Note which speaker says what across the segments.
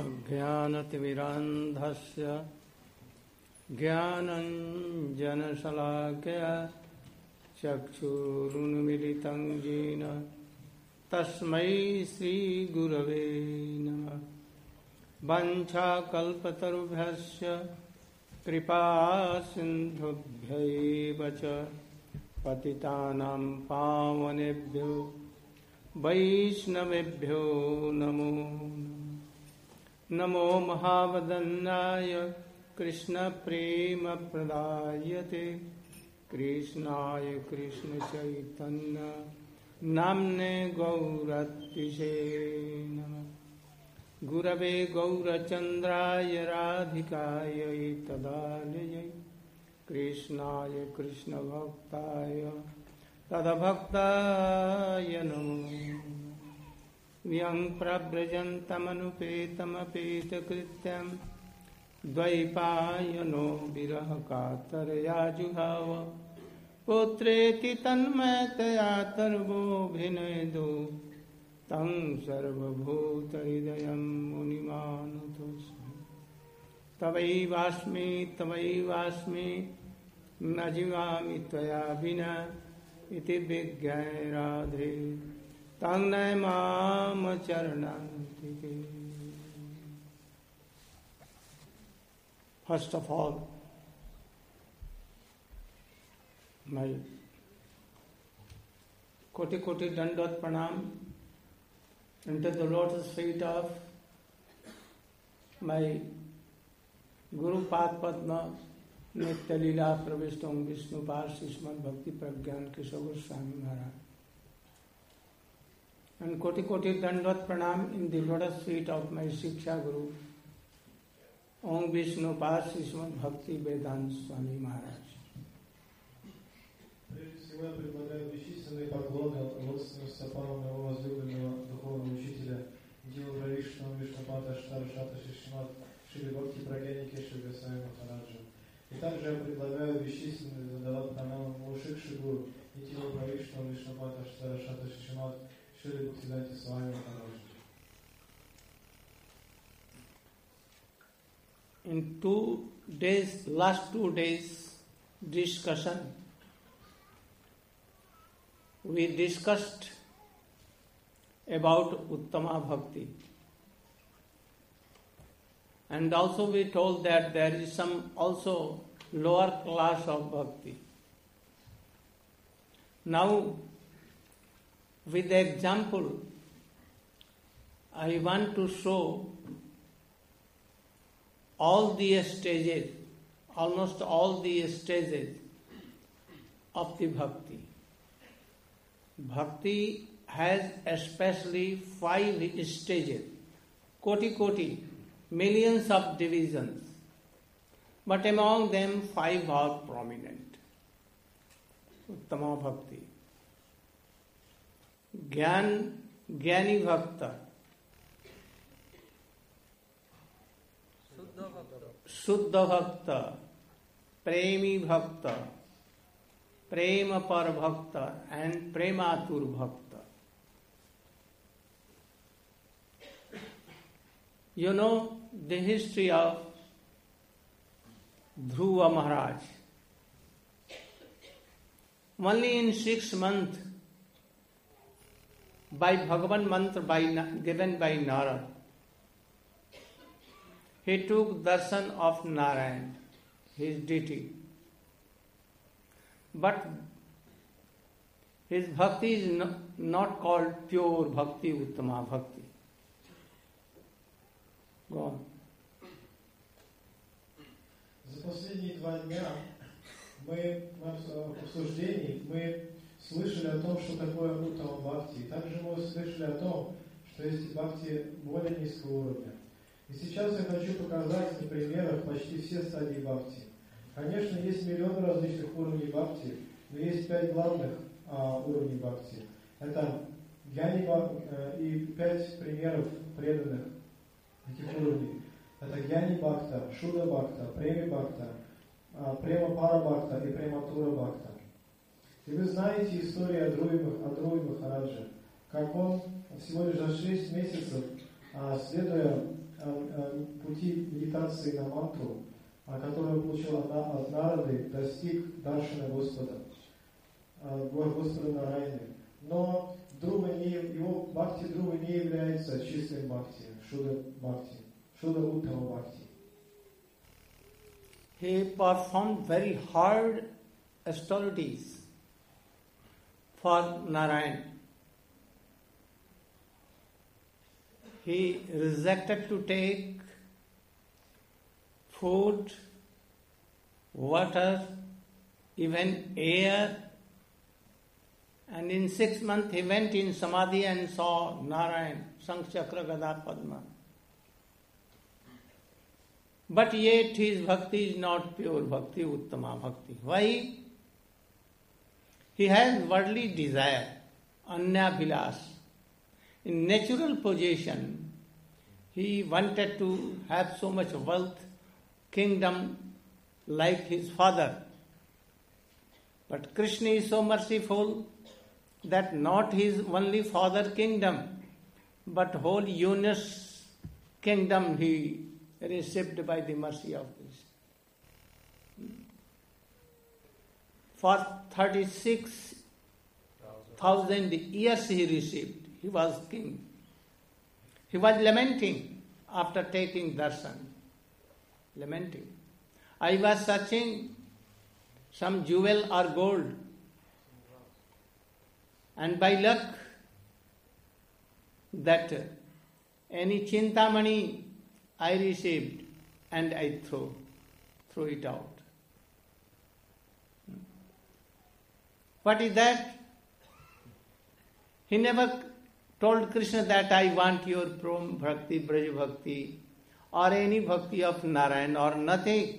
Speaker 1: ज्ञानतिमिरान्धस्य ज्ञानञ्जनशलाकया चक्षुरुन्मिलितं येन तस्मै श्रीगुरवे नमः। वाञ्छाकल्पतरुभ्यश्च कृपासिन्धुभ्यैव च पतितानां पावनेभ्यो वैष्णवेभ्यो नमो नमो महावदन्नाय कृष्णप्रेमप्रदायते कृष्णाय कृष्णचैतन्य नाम्ने गौरतिशे नमः। गुरवे गौरचन्द्राय राधिकायै तदालयै कृष्णाय कृष्णभक्ताय तदभक्ताय नमो। यं प्रव्रजन्तमनुपेतमपेतकृत्यं द्वैपायनो विरहकातरया जुहाव पुत्रेति तन्मयतया तर्वोऽभिनेदो तं सर्वभूतहृदयं मुनिमानतोऽस्मि। तवैवास्मि न जीवामि त्वया विना इति विज्ञाय राधे तं नय माम चरणान्तिके। First of all, my koti koti dandot pranam into the lotus feet of my Guru Pad Padma Nitya Leela Pravishtam Vishnu Pasi Srimad Bhakti Pragyan Kishore Goswami Maharaj. And koti koti dandot pranam in the lotus feet of my Shiksha Guru Om Vishnu Pasi Srimad Bhakti Vedanta Swami Maharaj.
Speaker 2: Прежде всего я предлагаю бесчисленные поклоны родственным стопам моего возлюбленного духовного учителя Дилбра Вишну Вишнупада Штаршата Шишмат Шри Бхакти Прагьяни Кеши Госвами Махараджа. И также я предлагаю бесчисленные задавать пранамы Мушикши Гуру и Дилбра Вишну Вишнупада Штаршата Шишмат Шри Бхактивиданта Свами Махараджа.
Speaker 1: In last 2 days discussion, we discussed about Uttama Bhakti. And also we told that there is some also lower class of Bhakti. Now, with the example, I want to show all the stages, almost all the stages of the Bhakti. Bhakti has especially 5 stages, koti, millions of divisions, but among them 5 are prominent. Uttama Bhakti, Jnani Bhakta, Shuddha Bhakta, Premi Bhakta, Prema Par Bhakta and Prematur Bhakta. You know the history of Dhruva Maharaj. Only in 6 months, by Bhagavan Mantra given by Narad, he took darshan of Narayan, his deity. But his bhakti is not called pure bhakti, Uttama Bhakti. Go on.
Speaker 2: За последние 2 дня мы в обсуждении слышали о том, что такое Уттама Бхакти. Также мы слышали о том, что есть бхакти более низкого уровня. И сейчас я хочу показать на примерах почти все стадии бхакти. Конечно, есть миллионы различных уровней бхакти, но есть 5 главных уровней бхакти. Это Джнани и 5 примеров преданных этих уровней. Это Джнани Бхакта, Шуда Бхакта, Преми Бхакта, Према Пара Бхакта и Прематура Бхакта. И вы знаете историю о Друи Махараджа, как он всего лишь за 6 месяцев следуя пути медитации на мантру, которую получил от Нарады, достиг Даршана Господа, Господа Нарайны. Но его бхакти друга не является чистым бхакти, шуда уттама бхакти.
Speaker 1: He performed very hard austerities for Narayan. He rejected to take food, water, even air. And in 6 months he went in Samadhi and saw Narayan, Shankh Chakra Gada Padma. But yet his bhakti is not pure bhakti, uttama bhakti. Why? He has worldly desire, anya vilas. In natural possession, he wanted to have so much wealth, kingdom like his father. But Krishna is so merciful that not his only father kingdom, but whole universe kingdom he received by the mercy of this. For 36,000 years he received. He was king. He was lamenting after taking darshan. Lamenting. I was searching some jewel or gold, and by luck that any chintamani I received and I threw it out. What is that? He never told Krishna that I want your prom bhakti, braj bhakti, or any bhakti of Narayan, or nothing.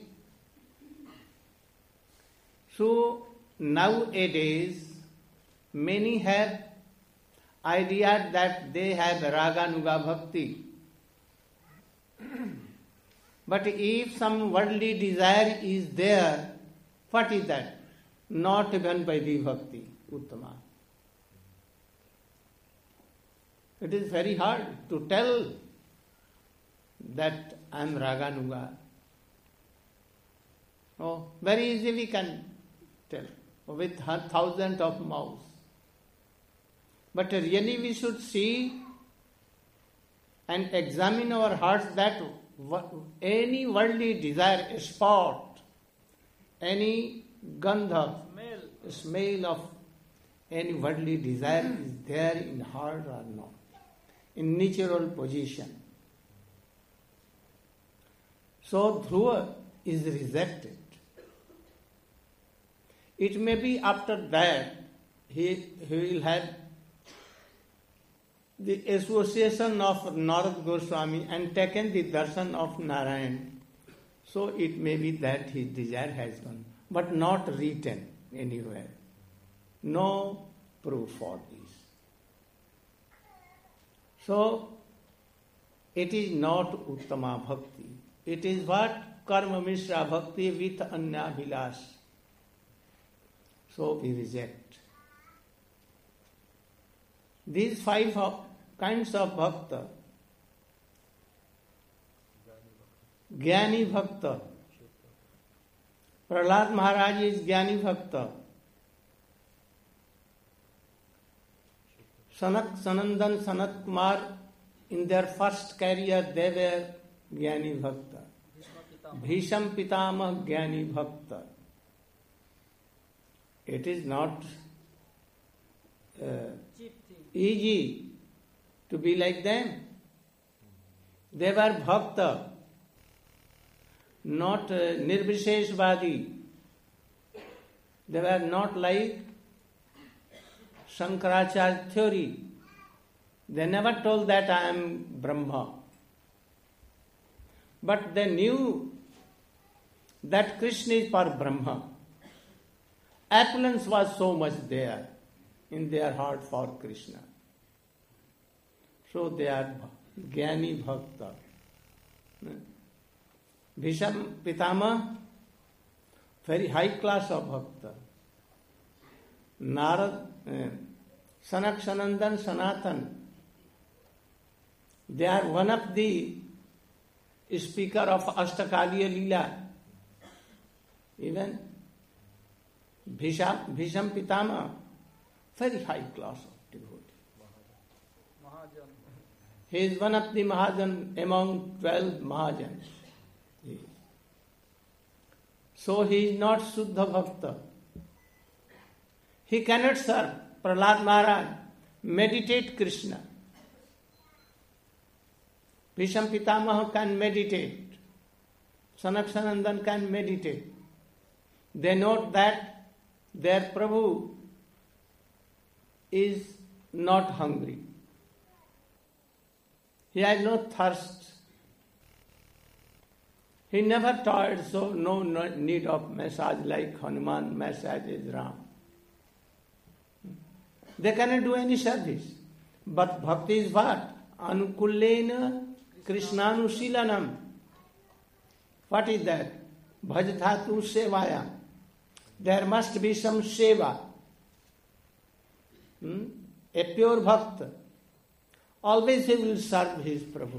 Speaker 1: So nowadays many have idea that they have raganuga bhakti. But if some worldly desire is there, what is that? Not even by the bhakti, uttama. It is very hard to tell that I am raganuga. Oh, very easily we can tell with thousands of mouths. But really we should see and examine our hearts that any worldly desire, a spot, any gandha, smell of any worldly desire is there in heart or not, in natural position. So Dhruva is rejected. It may be after that he will have the association of Narad Goswami and taken the darshan of Narayan. So it may be that his desire has gone, but not written anywhere. No proof for this. So it is not uttama bhakti. It is what? Karma mishra bhakti with anya vilas. So we reject. These 5 kinds of bhakta. Jnani bhakta. Prahlad Maharaj is Jnani bhakta. Sanak, Sanandan, Sanat Kumar, in their first career they were Jnani bhakta. Bhisham Pitamah Jnani bhakta. It is not easy to be like them. They were bhakta, not nirvisheshvadi. They were not like Shankaracharya theory. They never told that I am Brahma. But they knew that Krishna is for Brahma. Opulence was so much there in their heart for Krishna. So they are Jnani Bhakta. Bhisham Pitama, very high class of Bhakta. Narad, Sanak Sanandan Sanatan, They are one of the speaker of Ashtakaliya Leela. Even Bhisham Pitama, very high class of devotee. He is one of the Mahajan among 12 Mahajans. So he is not Suddha Bhakta. He cannot serve. Prahlad Maharaj, meditate Krishna. Bhisham Pitamaha can meditate. Sanak Sanandan can meditate. They note that their Prabhu is not hungry. He has no thirst. He never toiled, so no need of massage like Hanuman massages Ram. They cannot do any service. But bhakti is what? Anukullena Krishnanushilanam. What is that? Bhajthatu sevaya. There must be some seva. A pure bhakta. Always he will serve his Prabhu.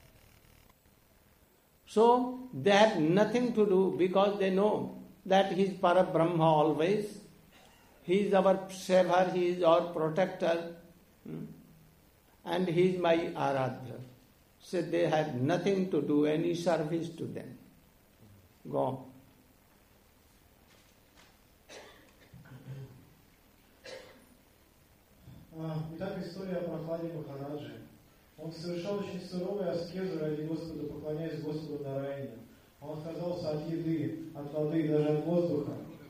Speaker 1: So they have nothing to do because they know that he is Parabrahma always. He is our saver, he is our protector, and he is my Aradhya. So they have nothing to do, any service to them. Go on.
Speaker 2: Итак, история о Прохладе Махараджи. Он совершал очень суровую аскезу ради Господа, поклоняясь Господу Нараяне. Он отказался от еды, от воды и даже от воздуха.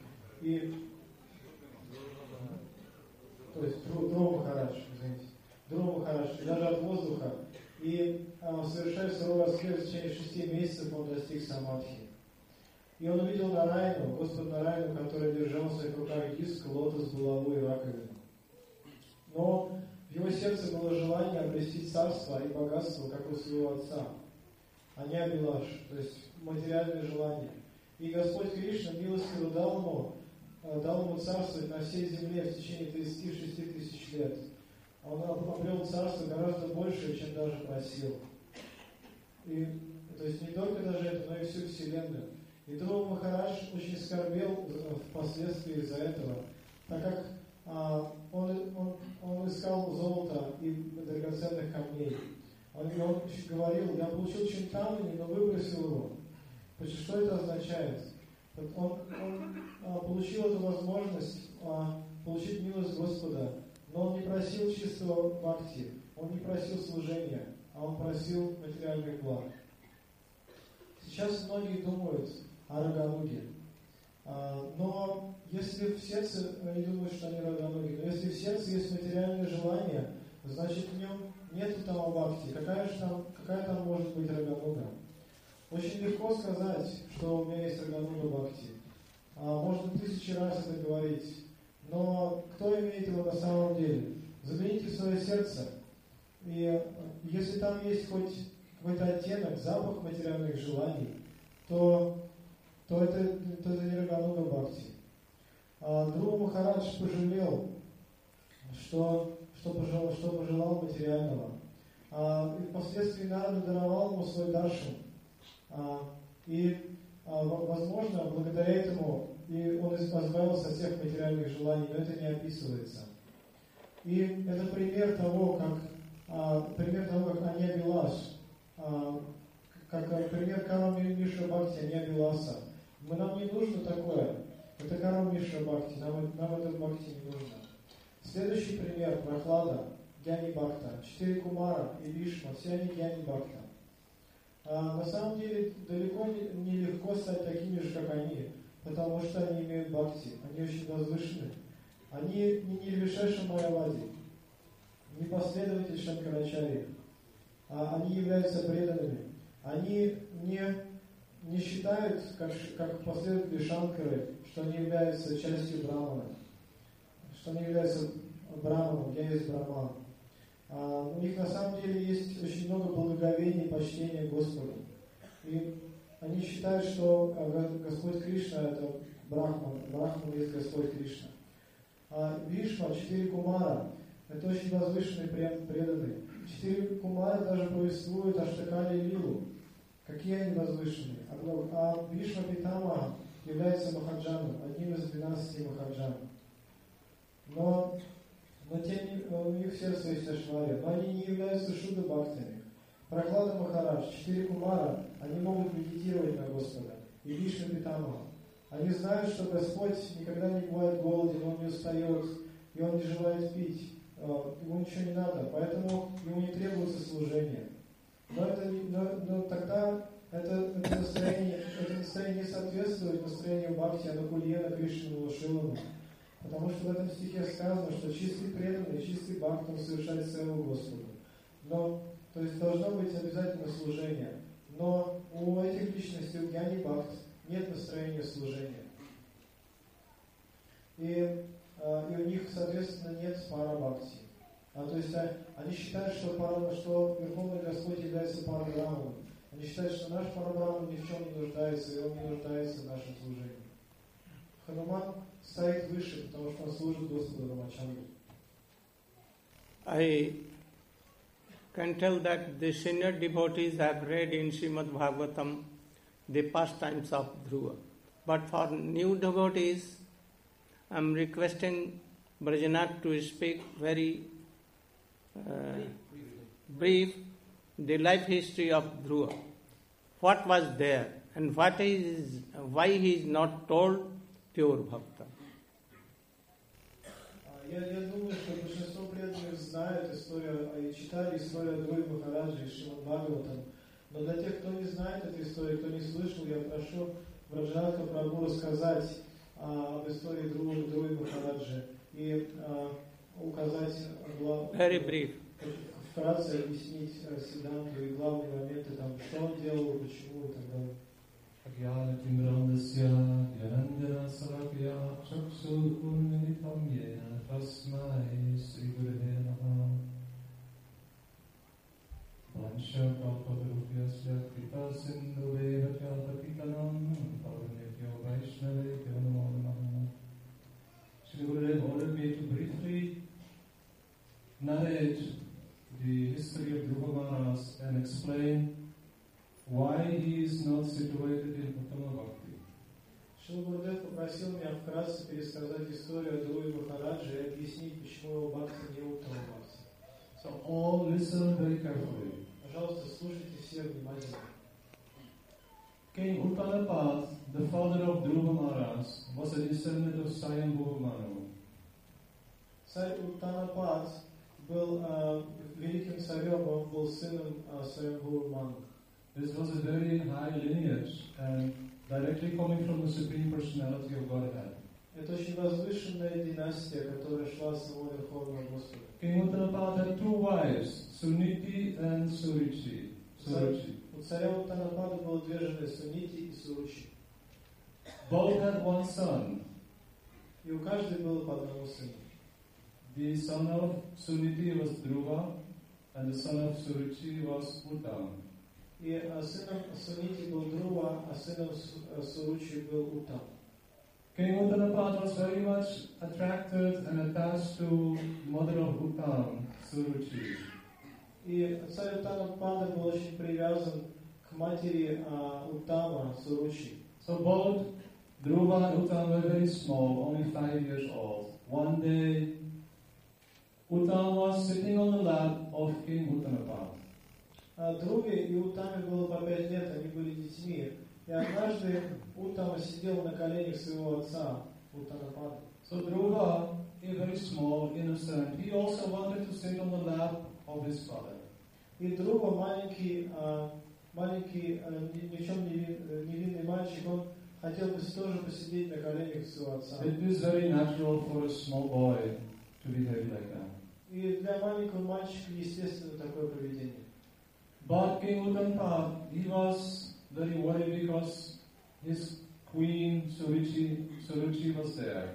Speaker 2: То есть Друва Махарадж, извините. Друва Махарадж, даже от воздуха. И совершая суровую аскезу в течение 6 месяцев он достиг самадхи. И он увидел Нараяну, Господа Нараяну, который держал в своих руках диск, лотос, булаву и раковину. Но в его сердце было желание обрести царство и богатство, как у своего отца, а не абилаш, то есть материальное желание. И Господь Кришна милостиво дал ему царствовать на всей земле в течение 36 тысяч лет. Он обрел царство гораздо больше, чем даже просил. И, то есть не только даже это, но и всю вселенную. И Друва Махарадж очень скорбел впоследствии из-за этого, так как он искал золото и драгоценных камней. Он говорил, я получил очень камень, но выбросил его. Что это означает? Он получил эту возможность получить милость Господа, но он не просил чистого бхакти, он не просил служения, а он просил материальных благ. Сейчас многие думают о рагануге. Но если в сердце, они думают, что они рагануги, но если в сердце есть материальное желание, значит в нем нет там бхакти. Какая там может быть рагануга? Очень легко сказать, что у меня есть рагануга бхакти. Можно 1000 раз это говорить. Но кто имеет его на самом деле? Загляните в свое сердце. И если там есть хоть какой-то оттенок, запах материальных желаний, то это не рагануга бхакти. Друва Махарадж пожалел, что пожелал материального. И впоследствии Нарада даровал ему свой даршан. Возможно, благодаря этому и он избавился от всех материальных желаний, но это не описывается. И это пример того, как Аня Билаш, как пример Карма Мишра Бхакти, Аня Биласа. Нам не нужно такое. Это Карма Мишра Бхакти, нам этот Бхакти не нужно. Следующий пример Прохлада, Гьяни Бхакта, 4 Кумара и Вишма, все они Гьяни Бхакта. На самом деле далеко не легко стать такими же, как они, потому что они имеют бхакти, они очень возвышены. Они не Нирвишеша Майявади, не последователи Шанкарачарьи, они являются преданными. Они не считают, как последователи Шанкары, что они являются частью Брахмана, что они являются Брахманом, я есть Брахман. У них на самом деле есть очень много благоговения и почтения Господу. И они считают, что Господь Кришна это Брахман, Брахман есть Господь Кришна. Вишма, 4 Кумара, это очень возвышенные преданные. 4 кумары даже повествуют о Штакале и Лилу. Какие они возвышенные. А Бишма Питамаха является Махаджаном, одним из 12 Махаджан. Но у них в сердце есть Ашварья, но они не являются Шудда Бхактами. Прохлада Махарадж, 4 кумара, они могут медитировать на Господа. И Бишма Питамаха. Они знают, что Господь никогда не бывает голоден, Он не устает, и Он не желает пить. Ему ничего не надо, поэтому ему не требуется служение. Но тогда это настроение не соответствует настроению Бхакти, Анукульена, Кришны, Лошилана. Потому что в этом стихе сказано, что чистый преданный, чистый Бхакти, он совершает целую Господу. То есть должно быть обязательно служение. Но у этих личностей, у Гьяни Бхакти, нет настроения служения. И у них, соответственно, нет пара Бхакти. То есть они считают, что Верховный Господь является парабраманом. Они считают, что наш парабраман ни в чем не нуждается, и он не нуждается в нашем служении. Хануман стоит выше, потому что он служит Господу Рамачандру.
Speaker 1: I can tell that the senior devotees have read in Srimad Bhagavatam the pastimes of Dhruva. But for new devotees, I am requesting Brajanath to speak very brief the life history of Dhruva. What was there and why he is not told pure bhakta.
Speaker 2: Я думаю, что большинство преданных знают историю и читали историю Dhruva Махараджа и Шримад Бхагаватам. Но для тех, кто не знает эту историю, кто не слышал, я прошу Браджанатха Прабху рассказать об истории Dhruva Махараджа и указать
Speaker 1: Very brief.
Speaker 2: Вкратце объяснить Сиддханту и главные моменты, что он делал, почему и так далее.
Speaker 3: Ajnanatimbrandasya Yanandana Salakya Chakshur Unmilitam Yena Tasmai Sri Gurave Namaha Vansha Kalpatarupyasya Kripa Sindhuveva Patitanam Pavanebhyo Vaishnavebhyo Namo Namaha. Sri Gurudev ordered me to briefly narrate the history of Dhruva Maharaj and explain why he is not situated in Uttama Bhakti.
Speaker 2: Шрила Гурудев попросил меня вкратце пересказать историю Dhruva Махараджа и объяснить, почему его бхакти не Уттама Бхакти.
Speaker 3: So all listen very carefully.
Speaker 2: Пожалуйста, слушайте все внимательно.
Speaker 3: King Uttanapad, the father of Dhruva Maharaj, was a descendant of Swayambhuva Manu.
Speaker 2: Царь Уттанапад был великим царем, он был сыном Сваямбхува Ману.
Speaker 3: This was a very high lineage and directly coming from the Supreme Personality of Godhead.
Speaker 2: Это очень возвышенная династия, которая шла с самого Верховного Господа.
Speaker 3: King Uttanapad had two wives, Suniti and Suruchi.
Speaker 2: У царя Уттанапада было две жены, Сунити и Суручи.
Speaker 3: Both had one son.
Speaker 2: И у каждой было по одному сыну.
Speaker 3: The son of Suniti was Dhruva and the son of Suruchi was Uttama.
Speaker 2: И сыном Сунити был Dhruva, а сыном Суручи был Уттам.
Speaker 3: King Uttanapad was very much attracted and attached to mother of Uttam, Suruchi.
Speaker 2: И царь Уттанапада был очень привязан к матери Уттама, Суручи.
Speaker 3: So both Dhruva and Uttam were very small, only 5 years old. One day, Uttam was sitting on the lap of King Uttanapad.
Speaker 2: Dhruve и Уттаме было по 5 лет, они были детьми. И однажды Уттама сидел на коленях своего отца, Уттанапада.
Speaker 3: So Dhruva, very small, innocent, he also wanted to sit on the lap of his father.
Speaker 2: И Dhruva, маленький, ни в чем невинный мальчик, он хотел бы тоже посидеть на коленях своего отца.
Speaker 3: It is very natural for a small boy to behave like that.
Speaker 2: И для маленького мальчика естественно такое поведение.
Speaker 3: But King Uttanapad, he was very worried because his queen Suruchi was there.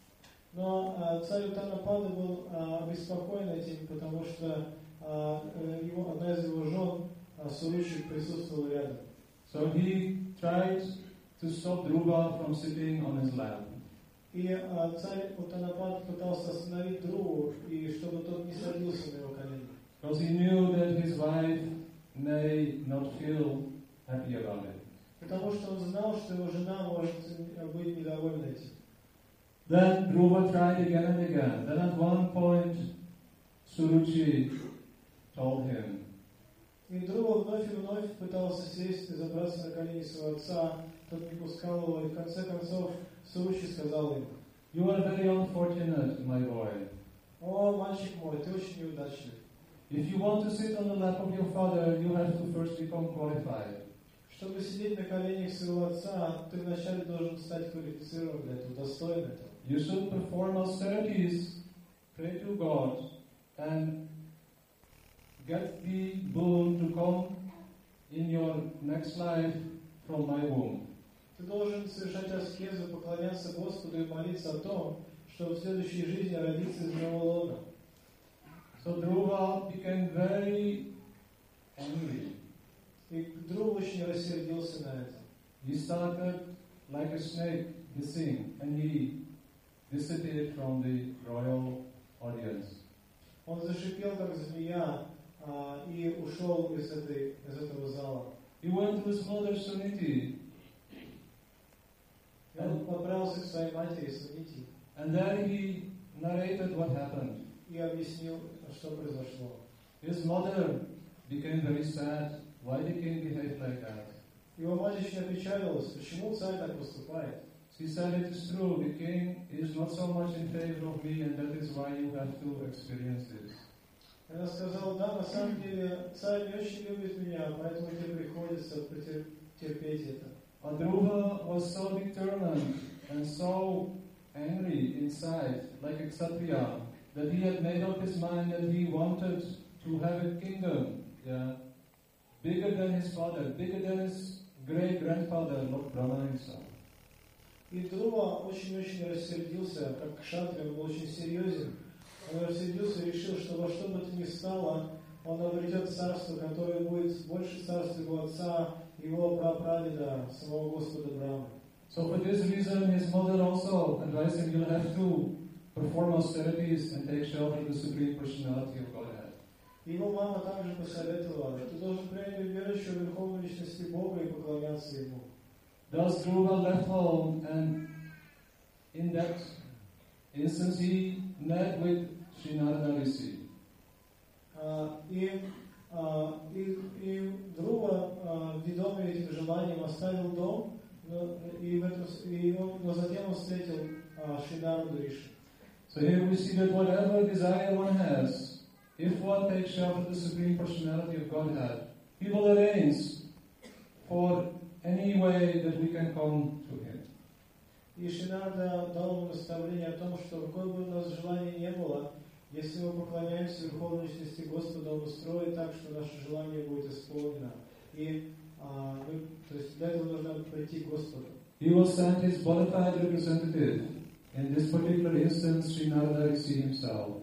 Speaker 2: Но царь Уттанапада был обеспокоен этим, потому что одна из его жен, Суручи, присутствовала рядом.
Speaker 3: So he tried to stop Dhruva from sitting on his lap.
Speaker 2: И царь Уттанапад пытался остановить Dhruvu, и чтобы тот не садился на его колени.
Speaker 3: Because he knew that his wife may not feel happy about it.
Speaker 2: Потому что он знал, что его жена может быть недовольна этим.
Speaker 3: Then Dhruva tried again and again. Then at one point, Suruchi told him,
Speaker 2: И Dhruva вновь и вновь пытался сесть и забраться на колени своего отца, тот не пускал его, и в конце концов Суручи сказал ему:
Speaker 3: "You are very unfortunate, my boy.
Speaker 2: «О, мальчик мой, ты очень неудачлив.
Speaker 3: If you want to sit on the lap of your father, you have to first become qualified.
Speaker 2: Чтобы сидеть на коленях своего отца, ты вначале должен стать квалифицирован для этого, достоин этого.
Speaker 3: You should perform austerities, pray to God, and get the boon to come in your next life from my womb."
Speaker 2: Ты должен совершать аскезу, поклоняться Господу и молиться о том, что в следующей жизни родиться из моего лона.
Speaker 3: So Dhruva became very angry.
Speaker 2: И Dhruva очень рассердился на это.
Speaker 3: He started like a snake hissing, and he disappeared from the royal audience.
Speaker 2: Он зашипел, как змея, и ушел из этого зала.
Speaker 3: He went to his mother Suniti,
Speaker 2: И он отправился к своей матери Сунити
Speaker 3: and there he narrated what happened.
Speaker 2: и объяснил, что произошло.
Speaker 3: His mother became very sad. Why the king behaved like that?
Speaker 2: Его мать очень опечалилась, почему царь так поступает.
Speaker 3: She said, "It is true, the king is not so much in favor of me, and that is why you have to experience this."
Speaker 2: Она сказала: «Да, на самом деле царь не очень любит меня, поэтому тебе приходится терпеть это».
Speaker 3: But Dhruva was so determined and so angry inside, like a Kshatriya, that he had made up his mind that he wanted to have a kingdom, bigger than his father, bigger than his great-grandfather, Lord Brahma himself.
Speaker 2: И Dhruva очень-очень рассердился, как кшатрия, он был очень серьезен. Он рассердился и решил, что во что бы то ни стало, он обретет царство, которое будет больше царства его отца, его прапрадеда, самого Господа Брахмы.
Speaker 3: So for this reason, his mother also advised him, "You'll have to perform austerities and take shelter of the Supreme Personality of Godhead."
Speaker 2: Его мама также посоветовала: ты должен принять убежище в Верховной Личности Бога и поклоняться Ему.
Speaker 3: Thus Dhruva left home, and in that instance he met with Sri Narada Rishi.
Speaker 2: И Dhruva, ведомый этим желанием, оставил дом, но затем он встретил Шри Нараду Риши.
Speaker 3: So here we see that whatever desire one has, if one takes shelter of the Supreme Personality of Godhead, He will arrange for any way that we can come to Him.
Speaker 2: И Шри Нарада дал ему наставление о том, что какое бы у нас желание не было, если мы поклоняемся Верховной Личности Господа, Он устроит так, что наше желание будет исполнено. И то есть для этого нужно прийти к Господу.
Speaker 3: He will send His bona fide representative. In this particular instance, Sri Narada Rishi himself.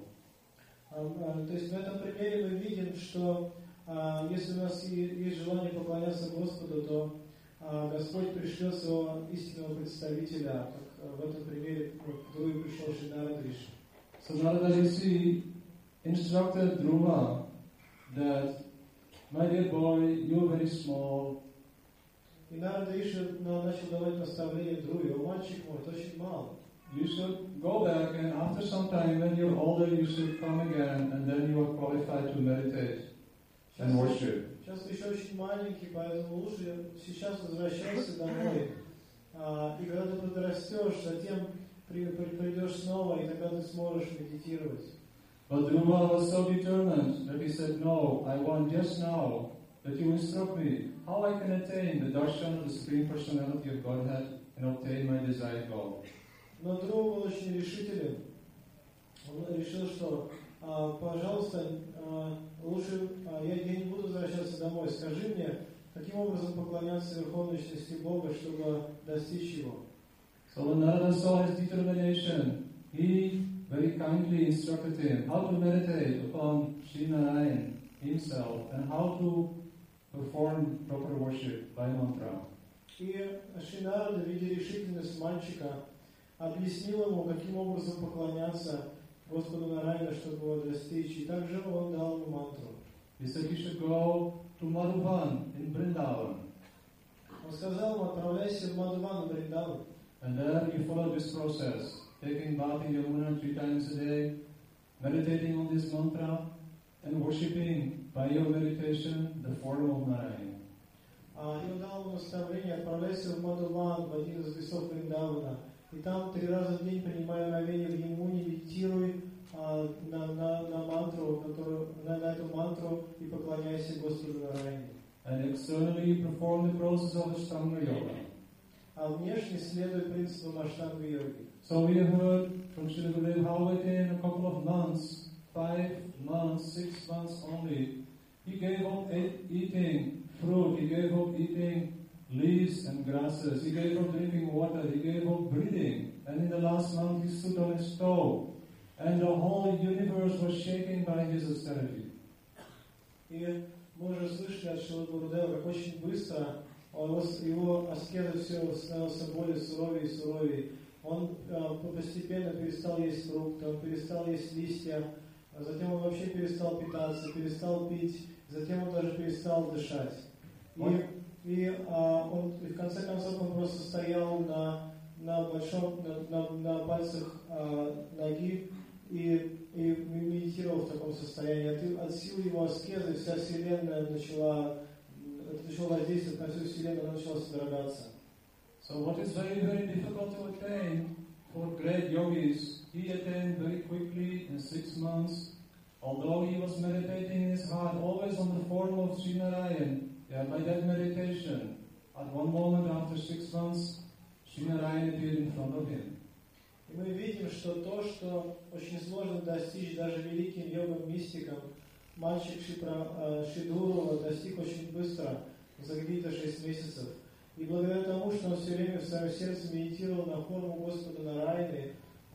Speaker 2: То есть в этом примере мы видим, что если у нас есть желание поклоняться Господу, то Господь пришлет своего истинного представителя, как в этом примере к Dhruva пришел Шри Нарада Риши.
Speaker 3: So Narada Rishi instructed Dhruva that, "My dear boy, you are very small."
Speaker 2: И Нарада Риши начал давать наставление Dhruve: «О, мальчик мой, ты очень мал.
Speaker 3: You should go back, and after some time, when you're older, you should come again, and then you are qualified to meditate and worship."
Speaker 2: Сейчас ты еще очень маленький, поэтому лучше сейчас возвращайся домой. И когда ты подрастешь, затем придешь снова, и тогда ты сможешь медитировать».
Speaker 3: But Dhruva was so determined that he said, "No, I want just now that you instruct me how I can attain the darshan of the Supreme Personality of Godhead and obtain my desired goal."
Speaker 2: Но Dhruva был очень решителен. Он решил, что, пожалуйста, лучше я не буду возвращаться домой. Скажи мне, каким образом поклоняться Верховной Личности Бога, чтобы достичь его.
Speaker 3: So when Narada saw his determination, he very kindly instructed him how to meditate upon Sri Narayan himself and how to perform proper worship by mantra.
Speaker 2: И Шри Нарада, видя решительность мальчика, объяснил ему, каким образом поклоняться Господу Нарайана, чтобы его достичь. И также он дал ему мантру.
Speaker 3: He said you should go to Madhuban in Vrindavan.
Speaker 2: Он сказал ему, отправляйся в Мадхуван, в Вриндаван.
Speaker 3: And there you follow this process, taking bath in Yamuna 3 times a day, meditating on this mantra, and worshipping by your meditation the form of Narayana.
Speaker 2: И он дал ему наставление, отправляйся в Мадхуван, в один из лесов Вриндавана. И там 3 раза в день принимай омовение в Ямуне, медитируй на мантру, на эту мантру и поклоняйся Господу Нарайане.
Speaker 3: And externally you perform the process of Ashtanga Yoga.
Speaker 2: А внешне следуй принципам Аштанга-йоги.
Speaker 3: So we have heard from Srila Gurudev how within a couple of months, 5 months, 6 months only, he gave up eating fruit, he gave up eating leaves and grasses, he gave up drinking water, he gave up breathing, and in the last month he stood on his toe, and the whole universe was shaken by his austerity.
Speaker 2: И мы уже слышали от Шрила Гурудева, как очень быстро его аскеза все становился более суровее и суровее. Он постепенно перестал есть фрукты, он перестал есть листья, затем он вообще перестал питаться, перестал пить, затем он даже перестал дышать. И он, в конце концов, он просто стоял на пальцах ноги и медитировал в таком состоянии. От силы его аскезы вся Вселенная начала воздействовать на всю Вселенную, она начала содрогаться.
Speaker 3: So what is very, very difficult to attain for great yogis, he attained very quickly in 6 months. Although he was meditating in his heart, always on the form of Sri Narayan, by that meditation, at one moment after 6 months, Sri Narayan appeared in front of him.
Speaker 2: И мы видим, что то, что очень сложно достичь даже великим йогам-мистикам, мальчик Шидурова достиг очень быстро, за какие-то 6 месяцев. И благодаря тому, что он все время в своем сердце медитировал на форму Господа Нарайаны,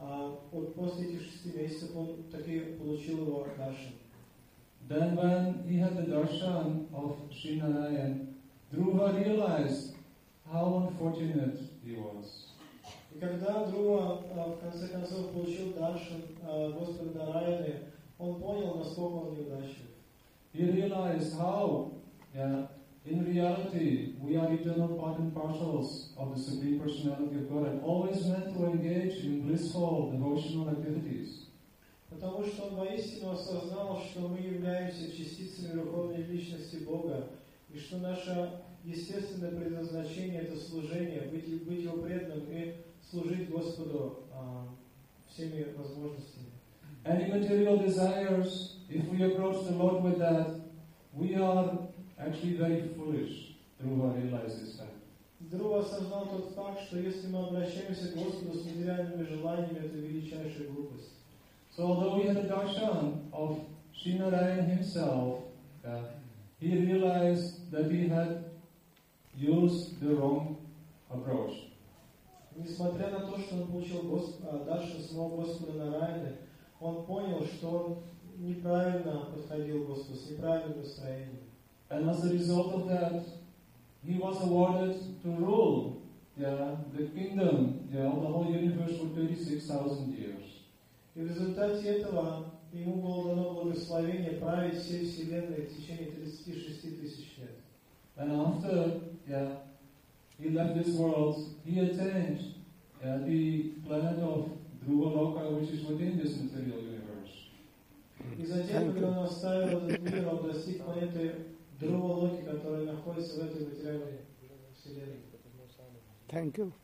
Speaker 2: после этих 6 месяцев он таки получил его даршан.
Speaker 3: Then when he had the darshan of Sri Narayan, Dhruva realized how unfortunate he was.
Speaker 2: И когда Dhruva в конце концов получил даршан Господа Нарайаны, он понял, насколько он неудачлив.
Speaker 3: He realized how, in reality, we are eternal part and parcels of the Supreme Personality of God and always meant to engage in blissful devotional activities.
Speaker 2: Потому что он воистину осознал, что мы являемся частицами Верховной Личности Бога, и что наше естественное предназначение – это служение, быть Его преданным и служить Господу всеми возможностями.
Speaker 3: Any material desires, if we approach the Lord with that, we are actually very foolish. Dhruva realizes that.
Speaker 2: Dhruva осознал тот факт, что если мы обращаемся к Господу с материальными желаниями, это величайшая глупость.
Speaker 3: So although we had a darshan of Sri Narayan himself, he realized that he had used the wrong approach.
Speaker 2: Несмотря на то, что он получил даршан самого Господа Нарайаны, он понял, что он неправильно подходил к Господу, с неправильным настроением.
Speaker 3: And as a result of that, he was awarded to rule the kingdom of the whole universe for 36,000 years.
Speaker 2: И в результате этого ему было дано благословение править всей Вселенной в течение 36 тысяч лет.
Speaker 3: And after he left this world, he attained the planet of Dhruvaloka, which is within this material universe.
Speaker 2: И затем, когда он оставил этот мир, он достиг планеты Дhruvaloki, которая находится в этой материальной Вселенной.
Speaker 1: Thank you.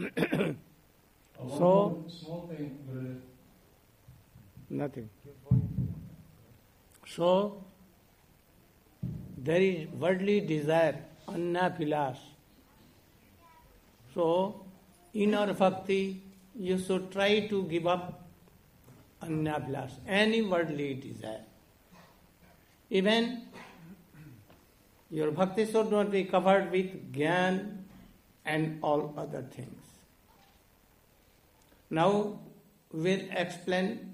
Speaker 3: So, small thing, Gurudev.
Speaker 1: Nothing. So, there is worldly desire, annaphilas. So, in our bhakti, you should try to give up annaphilas, any worldly desire. Even your bhakti should not be covered with gyan and all other things. Now, we'll explain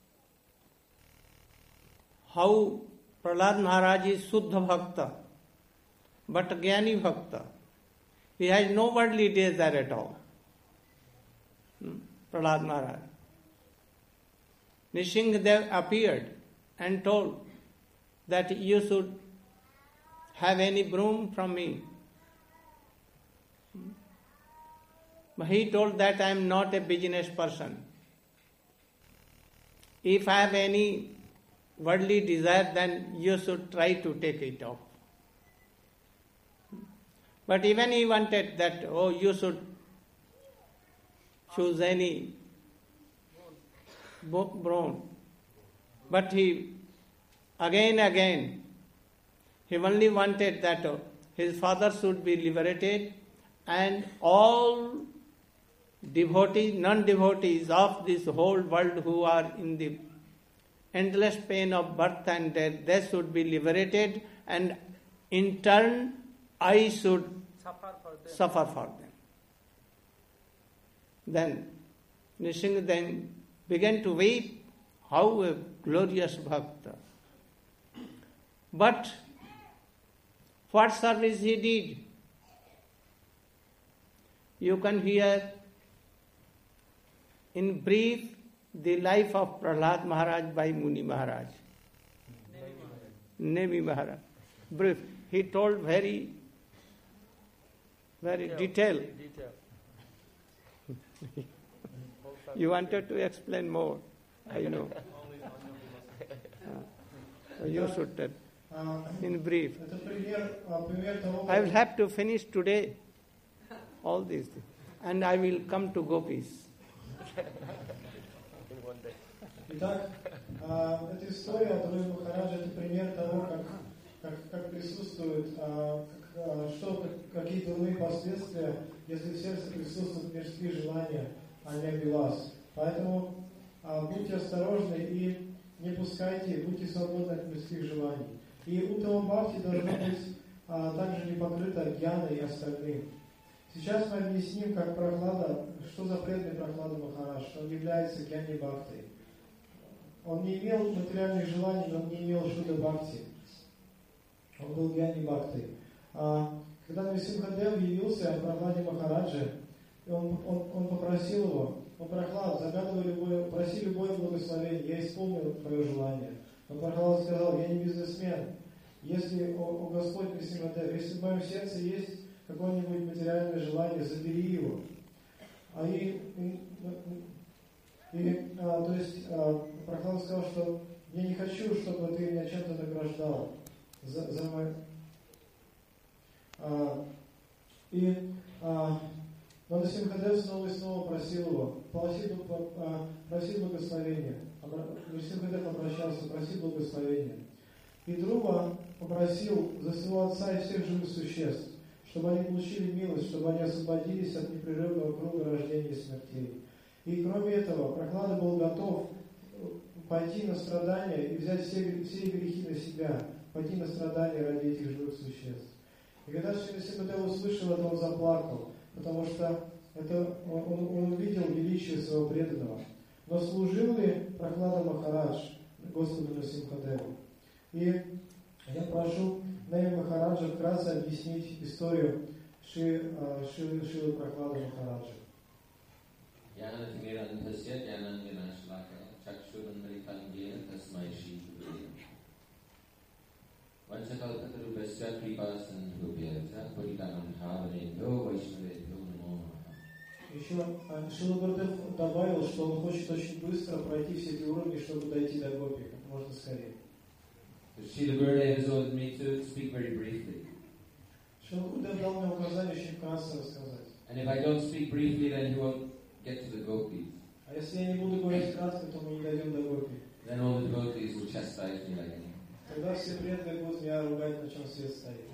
Speaker 1: how Prahlad Maharaj is Suddha Bhakta, but Jnani Bhakta. He has no worldly desire at all. Prahlad Maharaj. Nrsimhadev appeared and told that you should have any broom from me. But he told that I am not a business person. If I have any worldly desire, then you should try to take it off. But even he wanted that, you should choose any broom. But he again, he only wanted that his father should be liberated and all devotees, non-devotees of this whole world who are in the endless pain of birth and death, they should be liberated, and in turn I should suffer for them. Then Nrsimha then began to weep. How a glorious bhakta. But what service he did? You can hear in brief the life of Prahlad Maharaj by Muni Maharaj. Nemi Maharaj. Brief. He told very detailed. You wanted to explain more, I know. You should tell in brief. I will have to finish today all these things, and I will come to gopis.
Speaker 2: Итак, эта история от Руи Махараджа — это пример того, как присутствует, какие дурные последствия, если в сердце присутствуют мирские желания, а не билас. Поэтому будьте осторожны и не пускайте, будьте свободны от мирских желаний. И Уттама Бхакти должно быть также не покрыто гьяной и остальным. Сейчас мы объясним, как Прохлада, что за преданный Прохлада Махарадж, что он является гьяни бхактой. Он не имел материальных желаний, но он не имел шуда бхакти. Он был гьяни бхактой. Когда Нрсимхадев явился Прохладе Махараджи, он попросил его: Прохлад, загадывай проси любое благословение, я исполнил твое желание. Но Прохлад сказал: я не бизнесмен. Если, о Господь Нрсимхадев, если в моем сердце есть какое-нибудь материальное желание, забери его. То есть Прохлад сказал, что я не хочу, чтобы ты меня чем-то награждал за мой... Но Нрсимхадев снова и снова просил его: проси благословения. Нрсимхадев обращался: проси благословения. И Друва попросил за своего отца и всех живых существ, чтобы они получили милость, чтобы они освободились от непрерывного круга рождения и смертей. И кроме этого, Прохлада был готов пойти на страдания и взять все грехи на себя, пойти на страдания ради этих живых существ. И когда Шри Нрсимхадев услышал это, он заплакал, потому что он увидел величие своего преданного. Но служил ли Прохлада Махарадж Господу Нрсимхадеву? И я прошу Неми Махараджа вкратце объяснить историю Шилы Прохлада Махараджа. Еще Шила Гурдев добавил, что он хочет очень быстро пройти все эти уровни, чтобы дойти до Гопи как можно скорее.
Speaker 4: Srila Gurudev has ordered me to speak very briefly.
Speaker 2: Шила Гурдев дал мне указание очень вкратце рассказать.
Speaker 4: And if I don't speak briefly, then he won't get to the gopis.
Speaker 2: А если я не буду говорить кратко, то мы не дойдем до Гопи.
Speaker 4: Then all the devotees will chastise me like anything.
Speaker 2: Тогда все преданные будут меня ругать, на чем свет стоит.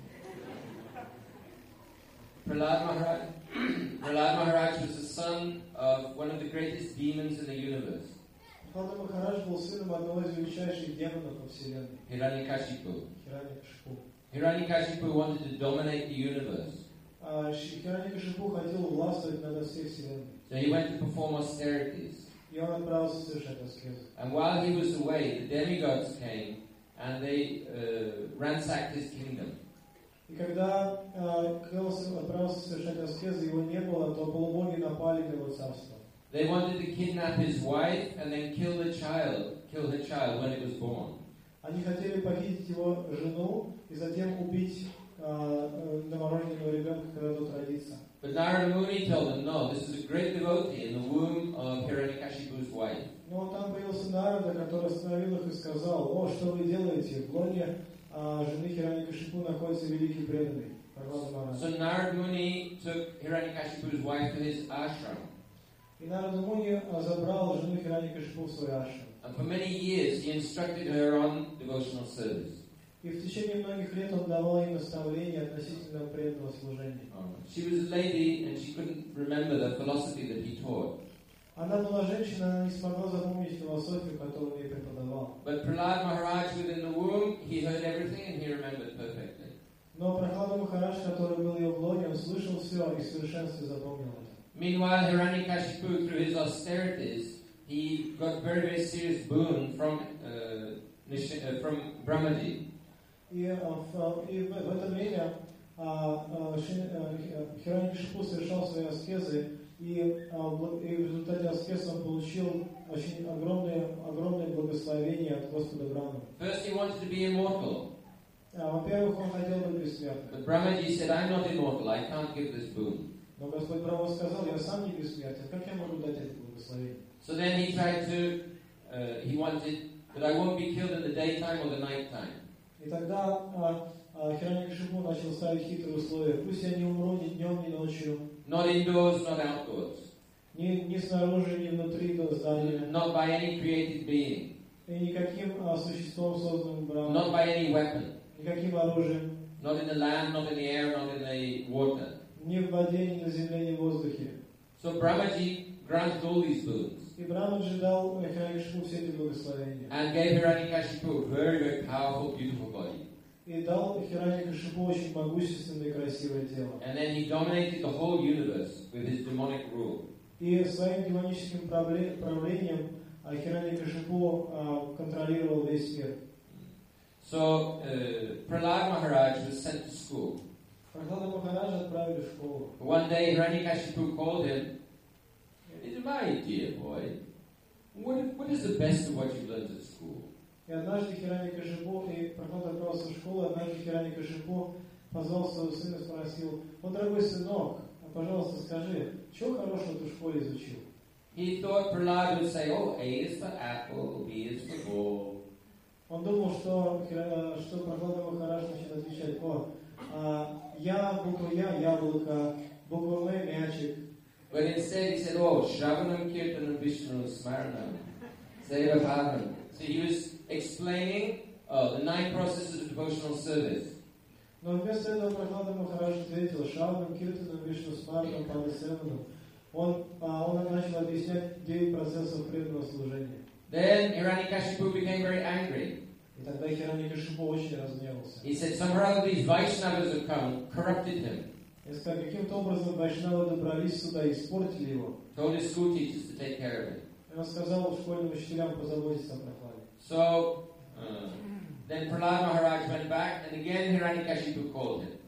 Speaker 4: Prahlad Maharaj was the son of one of the greatest demons in the universe.
Speaker 2: Прохлада Махарадж был сыном одного из величайших демонов во Вселенной.
Speaker 4: Hiranyakashipu.
Speaker 2: Хираньякашипу.
Speaker 4: Hiranyakashipu wanted to dominate the universe.
Speaker 2: Хираньякашипу хотел властвовать над всей Вселенной.
Speaker 4: So he went to perform austerities.
Speaker 2: И он отправился совершать аскезу.
Speaker 4: And while he was away, the demigods came and they ransacked his kingdom.
Speaker 2: И когда он отправился совершать аскезу, его не было, то полубоги напали на его царство.
Speaker 4: They wanted to kidnap his wife and then kill her child when it was born.
Speaker 2: Они хотели похитить его жену и затем убить новорожденного ребенка, когда тот родится.
Speaker 4: But Narada Muni told them, no, this is a great devotee in the womb of Hiranyakashipu's wife.
Speaker 2: Но там появился Нарада, который остановил их и сказал: «О, что вы делаете? В лоне жены Хираньякашипу находится великий преданный».
Speaker 4: So Narada Muni took Hiranyakashipu's wife to his ashram.
Speaker 2: И Нарада Муни забрал жену Хираньякашипу в свой ашрам.
Speaker 4: And for many years he instructed her on devotional service.
Speaker 2: И в течение многих лет он давал ей наставления относительно преданного служения.
Speaker 4: She was a lady and she couldn't remember the philosophy that he taught.
Speaker 2: Она была женщина, она не смогла запомнить философию, которую он ей преподавал.
Speaker 4: But Prahlad Maharaj within the womb, he heard everything and he remembered perfectly.
Speaker 2: Но Прахлада Махарадж, который был ее в лоне, он слышал все и в совершенстве запомнил это.
Speaker 4: Meanwhile, Hiranyakashipu, through his austerities, he got very, very serious boon from Brahmaji.
Speaker 2: И в это время Хираньякашипу совершал свои аскезы, и в результате аскеза он получил очень огромное благословение от Господа Брахмы.
Speaker 4: First he wanted to be immortal.
Speaker 2: Во-первых, он хотел быть бессмертным.
Speaker 4: But Brahmaji said, I'm not immortal, I can't give this boon.
Speaker 2: Но Господь Брахма сказал: «Я сам не бессмертен, как я могу дать это благословение?»
Speaker 4: So then he tried to, he wanted that I won't be killed in the daytime or the nighttime.
Speaker 2: И тогда Хираньякашипу начал ставить хитрые условия: пусть я не умру ни днем, ни ночью.
Speaker 4: Not indoors, not outdoors.
Speaker 2: Ни снаружи, ни внутри здания.
Speaker 4: Not by any created being.
Speaker 2: И никаким существом, созданным Брахмой.
Speaker 4: Not by any weapon.
Speaker 2: Никаким оружием.
Speaker 4: Not in the land, not in the air, not in the water.
Speaker 2: Ни в воде, ни на земле, ни в воздухе.
Speaker 4: So Brahmaji granted all these boons.
Speaker 2: И Брахмаджи дал Хираньякашипу все эти благословения.
Speaker 4: And gave Hiranyakashipu a very, very powerful, beautiful body.
Speaker 2: И дал Хираньякашипу очень могущественное и красивое тело.
Speaker 4: And then he dominated the whole universe with his demonic rule.
Speaker 2: И своим демоническим правлением Хираньякашипу контролировал весь мир.
Speaker 4: So Prahlad Maharaj was sent to school.
Speaker 2: Прахлада Махараджа отправили в школу.
Speaker 4: One day Hiranyakashipu called him. He said, my dear boy, what is the best of what you've learned at school?
Speaker 2: И однажды Хираньякашипу, и Прахлада отправился в школу, однажды Хираньякашипу позвал своего сына и спросил: «О, дорогой сынок, пожалуйста, скажи, чего хорошего ты в школе изучил?»
Speaker 4: He thought Prahlad would say, oh, A is for apple, B is for ball.
Speaker 2: Он думал, что Прахлада Махарадж начнет отвечать: «О, буква Я, яблоко, буква М, мячик».
Speaker 4: But instead he said, oh, Shravanam Kirtanam Vishnu Smaranam Seva Bhavanam. So he was explaining the 9 processes of devotional service.
Speaker 2: Но вместо этого Прахлада Махарадж ответил: «Шраванам Киртанам Вишну Смартам Падасеванам». Он начал объяснять 9 процессов преданного служения.
Speaker 4: Then Hiranyakashipu became very angry.
Speaker 2: И тогда Хираньякашипу очень разгневался.
Speaker 4: He said, somehow these Vaishnavas have come, corrupted him.
Speaker 2: И сказал, каким-то образом вайшнавы добрались сюда и испортили его.
Speaker 4: Told his school teachers to take care of it.
Speaker 2: И он сказал школьным учителям позаботиться о Прахладе.
Speaker 4: So, then Prahlad Maharaj went back, and again Hiranyakashipu called him.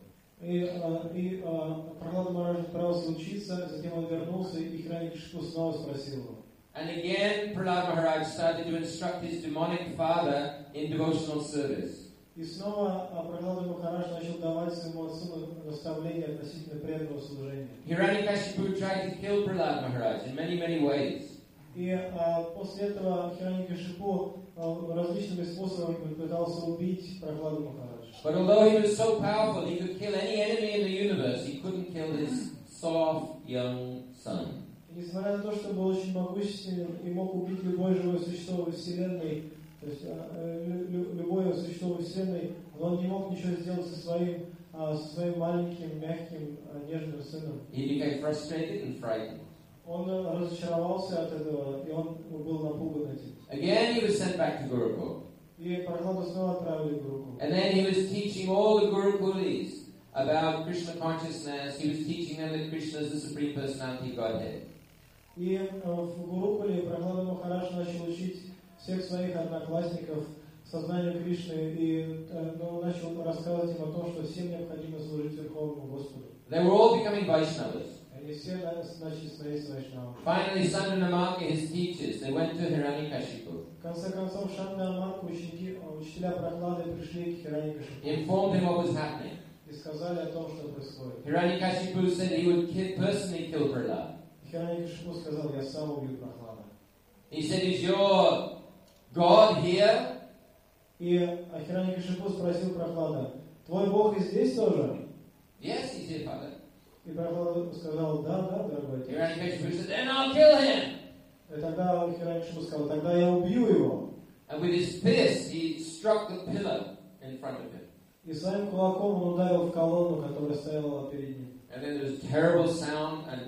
Speaker 2: И Прахлада Махарадж отправился учиться, затем он вернулся, и Хираньякашипу снова спросил его.
Speaker 4: And again Prahlad Maharaj started to instruct his demonic father in devotional service.
Speaker 2: И снова Прахлада Махарадж начал давать своему отцу наставления относительно преданного служения.
Speaker 4: Hiranyakashipu tried to kill Prahlad Maharaj in many, many ways.
Speaker 2: И после этого Хираньякашипу различными способами пытался убить Прахладу Махараджа.
Speaker 4: But although he was so powerful, he could kill any enemy in the universe, he couldn't kill his soft, young son.
Speaker 2: И несмотря на то, что был очень могущественен и мог убить любое живое существо во Вселенной, то есть любое существо во Вселенной, но он не мог ничего сделать со своим маленьким, мягким, нежным сыном.
Speaker 4: He became frustrated and frightened.
Speaker 2: Он разочаровался от этого, и он был напуган этим.
Speaker 4: Again, he was sent back to Gurukul.
Speaker 2: И Прахладу снова отправили в Гурукул.
Speaker 4: And then he was teaching all the Gurukulis about Krishna consciousness. He was teaching them that Krishna is the Supreme Personality Godhead.
Speaker 2: И в Гурукуле Прахлада Махарадж начал учить всех своих одноклассников сознанию Кришны и начал рассказывать им о том, что всем необходимо служить Верховному Господу.
Speaker 4: They were all becoming Vaishnavas.
Speaker 2: Они Они все начали становиться вайшнавами.
Speaker 4: Finally, Sandanamarka, his teachers, they went to Hiranyakashipu.
Speaker 2: В конце концов, Шандамарка, учителя Прохлады пришли к Хираньякашипу
Speaker 4: Informed him what was happening.
Speaker 2: и сказали о том, что происходит.
Speaker 4: Hiranyakashipu said he would personally kill Prahlad.
Speaker 2: Хираньякашипу сказал: я сам убью Прохлада.
Speaker 4: He said, is your God here?
Speaker 2: И Хираньякашипу спросил Прохлада: твой Бог и здесь тоже?
Speaker 4: Yes, he said, Father.
Speaker 2: И Прохлада сказал: да, дорогой отец.
Speaker 4: Hiranyakashipu said, then I'll kill him.
Speaker 2: И тогда Хираньякашипу сказал: тогда я убью его.
Speaker 4: And with his fist, he struck the pillar in front of him.
Speaker 2: И своим кулаком он ударил в колонну, которая стояла перед ним.
Speaker 4: And then there was a terrible sound, and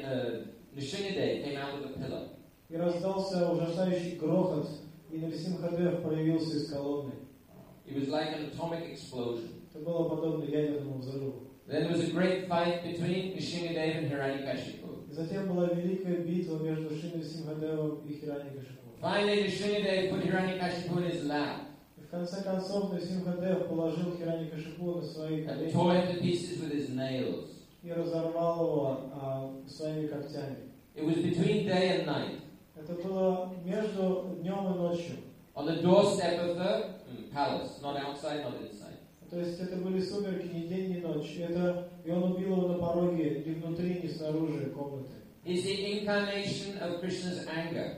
Speaker 4: Nrsimhadev came out of the pillar.
Speaker 2: И раздался ужасающий грохот, и Нрсимхадев появился из колонны.
Speaker 4: It was like an atomic explosion.
Speaker 2: Это было подобно ядерному взрыву.
Speaker 4: Then there was a great fight between Nrsimhadev and Hiranyakashipu.
Speaker 2: И затем была великая битва между Нрсимхадевом и Хираньякашипу.
Speaker 4: Finally, Nrsimhadev put Hiranyakashipu in his lap
Speaker 2: И в конце концов Нрсимхадев положил Хираньякашипу на свои
Speaker 4: and
Speaker 2: колени
Speaker 4: tore him to pieces with his nails.
Speaker 2: и разорвал его своими когтями.
Speaker 4: It was between day and night.
Speaker 2: Это было между днем и ночью.
Speaker 4: On the doorstep of the palace, not outside, not inside.
Speaker 2: То есть это были сумерки, ни день, ни ночь. И он убил его на пороге, ни внутри, ни снаружи комнаты.
Speaker 4: Is the incarnation of Krishna's anger.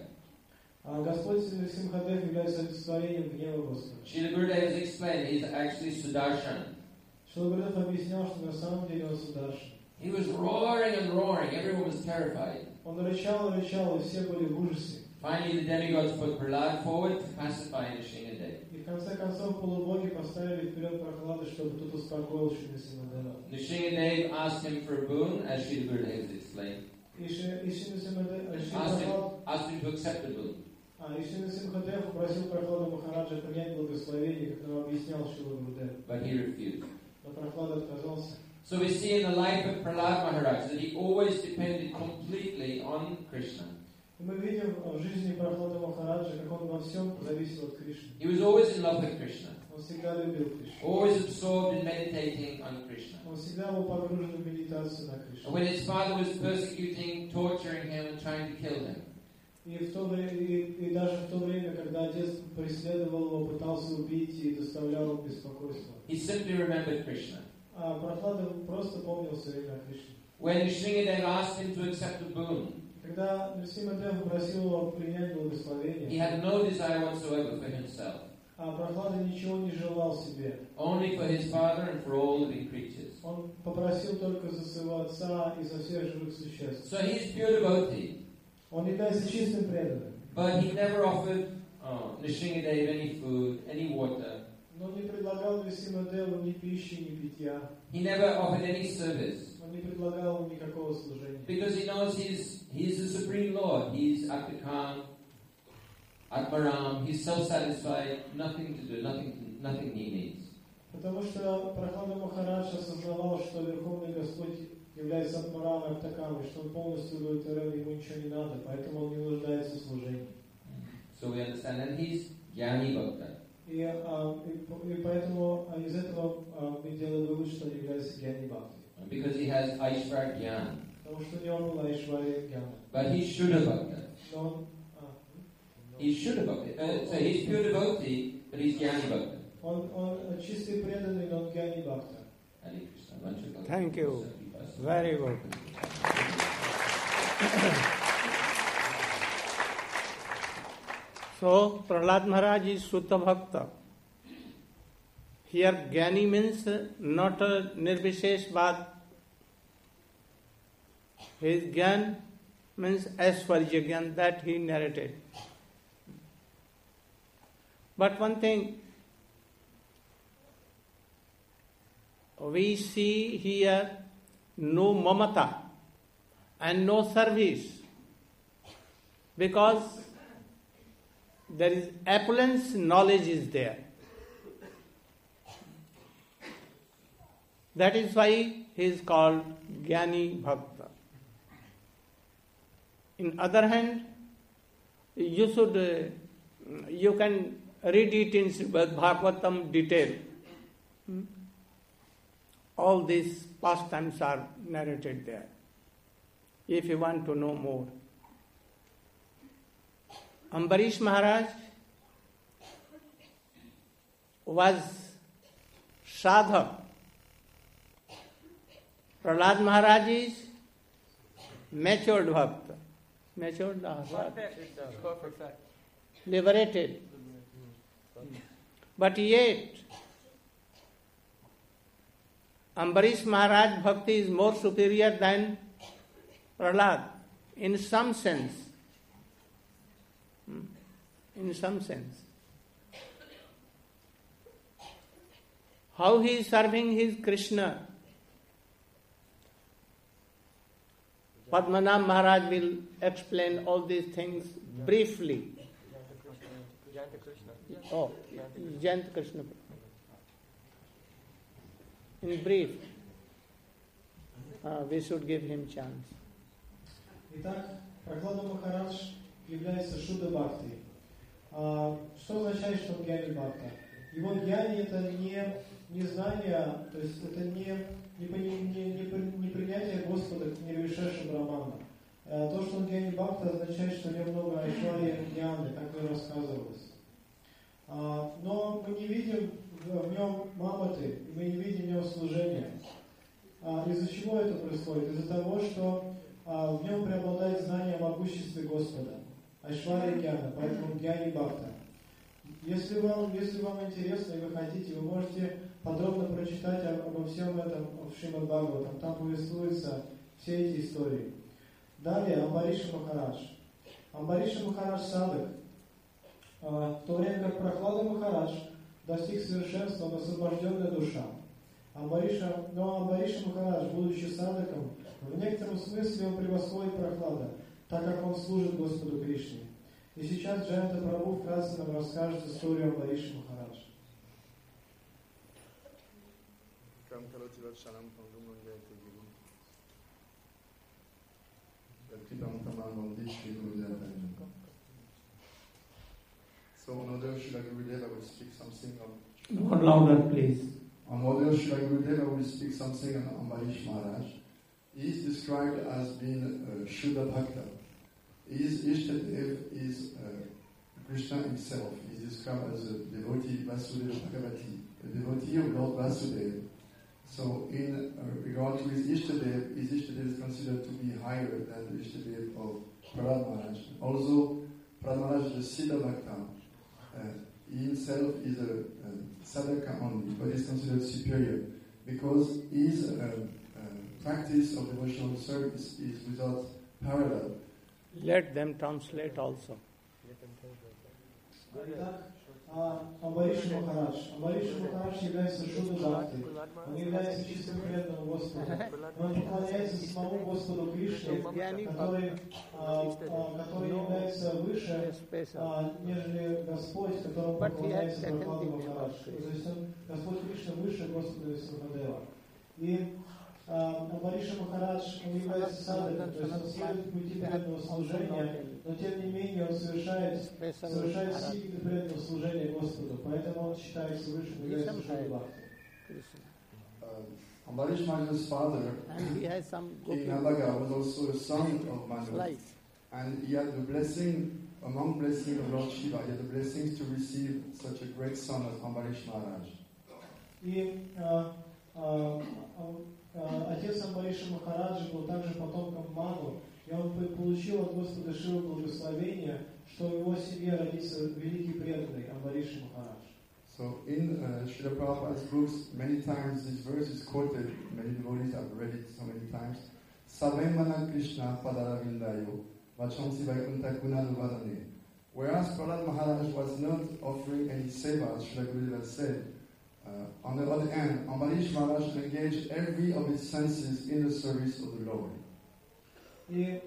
Speaker 2: А Господь Нрсимхадев является олицетворением гнева Господа.
Speaker 4: Srila Gurudev has explained he's actually Sudarshan.
Speaker 2: Шрила Гурудев объяснял, что на самом деле он Сударшан.
Speaker 4: He was roaring and roaring. Everyone was terrified.
Speaker 2: Он рычал, и все были в ужасе.
Speaker 4: Finally, the demigods put Prahlad forward to pacify Nrsimhadev.
Speaker 2: И в конце концов полубоги поставили вперед Прохлады, чтобы тот успокоил Нрсимхадева.
Speaker 4: Nrsimhadev asked him for a boon, as Srila Gurudev has explained.
Speaker 2: И Нрсимхадев
Speaker 4: Asked him to accept the boon.
Speaker 2: Нрсимхадев попросил Прохладу Махараджа принять благословение, как нам объяснял Шрила Гурудев.
Speaker 4: But he refused.
Speaker 2: Но Прохлада отказался.
Speaker 4: So we see in the life of Prahlad Maharaj that he always depended completely on Krishna.
Speaker 2: И мы видим в жизни Прохлады Махараджа, как он во всем зависел от Кришны.
Speaker 4: He was always in love with Krishna.
Speaker 2: Он всегда любил Кришну.
Speaker 4: Always absorbed in meditating on Krishna.
Speaker 2: Он всегда был погружен в медитацию на Кришну.
Speaker 4: And when his father was persecuting, torturing him and trying to kill him,
Speaker 2: И даже в то время, когда отец преследовал его, пытался убить и доставлял ему беспокойство.
Speaker 4: he simply remembered Krishna.
Speaker 2: А Прохлада просто помнил все время о Кришне.
Speaker 4: When Nrsimhadev asked him to accept the boon,
Speaker 2: Когда Нрсимхадев попросил его принять
Speaker 4: he
Speaker 2: благословение,
Speaker 4: had no desire whatsoever for himself,
Speaker 2: а Прохлада ничего не желал себе.
Speaker 4: only for his father and for all living creatures.
Speaker 2: Он попросил только за своего отца и за всех живых существ.
Speaker 4: So he's pure devotee,
Speaker 2: Он является чистым преданным,
Speaker 4: but he never offered Nrsimhadev any food, any water.
Speaker 2: но не предлагал Нрсимхадеву ни пищи, ни питья.
Speaker 4: He never offered any service,
Speaker 2: Он не предлагал ему никакого служения.
Speaker 4: because he knows he's the Supreme Lord. He's Atmakan, Atmaram. He's self-satisfied, nothing to do, nothing he needs.
Speaker 2: Потому что Прохлада Махарадж осознавал, что Верховный Господь является Атмарамой, Аптакамой, что он полностью удовлетворен, ему ничего не надо, поэтому он не нуждается в служении.
Speaker 4: So we understand that he's Jnani Bhakta.
Speaker 2: И поэтому из этого мы делаем вывод, что он является Гьяни Бхакти.
Speaker 4: Because he has Aishvar Gyan.
Speaker 2: Потому что у него была Айшвария Гьяна.
Speaker 4: But he's Shuddha Bhakta.
Speaker 2: Но он,
Speaker 4: He's Shuddha Bhakta. So he's pure devotee, but he's Jnani Bhakta.
Speaker 2: он чистый преданный, но он Гьяни Бхакта.
Speaker 4: Hare Krishna.
Speaker 1: Thank you. Very good. So, Prahlad Maharaj is Sutta Bhakta. Here, Gyani means not a Nirvishesh Bad. His Gyan means Aishwarya Gyan that he narrated. But one thing, we see here no mamata and no service, because there is opulence, knowledge is there. That is why he is called Gyani Bhakta. In other hand, you can read it in Srimad Bhagavatam detail. All these pastimes are narrated there. if you want to know more. Ambarish Maharaj was sadhak. Prahlad Maharaj is matured bhakta. Matured, liberated. But yet, Ambarish Maharaj bhakti is more superior than Prahlad in some sense. In some sense. How he is serving his Krishna. Padmanabh Maharaj will explain all these things briefly. Oh, Jayant Krishna. In brief, we should give him chance.
Speaker 2: Итак, Прохлада Махарадж является Шуда Бхакти. Что означает, что он гьяни Бхакта? Его гьяни это не знание, то есть это не принятие Господа к Нирвишеша Брамана. То, что он гьяни Бхакта, означает, что у него много айшварья гьяны, как уже рассказывалось. Но мы не видим в нем маматы, мы не видим в нем служения. Из-за чего это происходит? Из-за того, что в нем преобладает знание о могуществе Господа, айшварья гьяна, поэтому гьяни Бхакта. Если вам интересно и вы хотите, вы можете подробно прочитать обо всем этом в Шримад Бхагаватам. Там повествуются все эти истории. Далее Амбариша Махарадж. Амбариша Махарадж садак. В то время как Прохлада Махарадж достиг совершенства, он освобожденная душа. Но Амбариша Махарадж, будучи садаком, в некотором смысле он превосходит Прохлада, так как он служит Господу Кришне. И сейчас Джаянта Прабху вкратце нам расскажет историю Амбариша Махараджа.
Speaker 5: So on order Srila Gurudev, I will speak something on...
Speaker 1: More louder, please.
Speaker 5: On order Srila Gurudev, I will speak something on Ambarish Maharaj. He is described as being Shuddha Bhakta. His Ishtadev is Krishna himself. He is described as a devotee Vasudeva Bhagavati, a devotee of Lord Vasudeva. So in regard to his Ishtadev is considered to be higher than the Ishtadev of Prahlad Maharaj. Also, Prahlad Maharaj is a Siddha Bhakta. He himself is a sadhaka only, but is considered superior because his practice of devotional service is without parallel.
Speaker 1: Let them translate also.
Speaker 2: Амбариш Махарадж является Шуда Бхакти. Он является чистым преданным Господу. Он поклоняется самому Господу Кришне, который является выше, нежели Господь, которому поклоняется Прохлада Махарадж. То есть Господь Кришна выше Господа Висвадева. И Амбариша Махарадж, он является садхаком, то есть он следует пути преданного служения, но тем не менее он совершает сильное преданное служение Господу, поэтому он считается выше, является Шуда Бхакти.
Speaker 5: Ambarish Maharaj's father in Nalaga was also a son of Manu, and he had the blessing, among blessings of Lord Shiva, he had the blessings to receive such a great son as Ambarish Maharaj.
Speaker 2: И отец Амбариша Махараджа был также потомком Ману, и он получил от Господа Шивы благословение, что в его семье родится великий преданный Амбариша Махарадж.
Speaker 5: So in Srila Prabhupada's books, many times this verse is quoted, many devotees have read it so many times. Savemana Krishna Padaravindayo Vachansi Vaikuntha Gunaduvadane. Whereas Prahlad Maharaj was not offering any seva, as Srila Gurudev has said, on the other hand, Ambarish Maharaj engaged every of his senses in the service of the Lord.
Speaker 2: И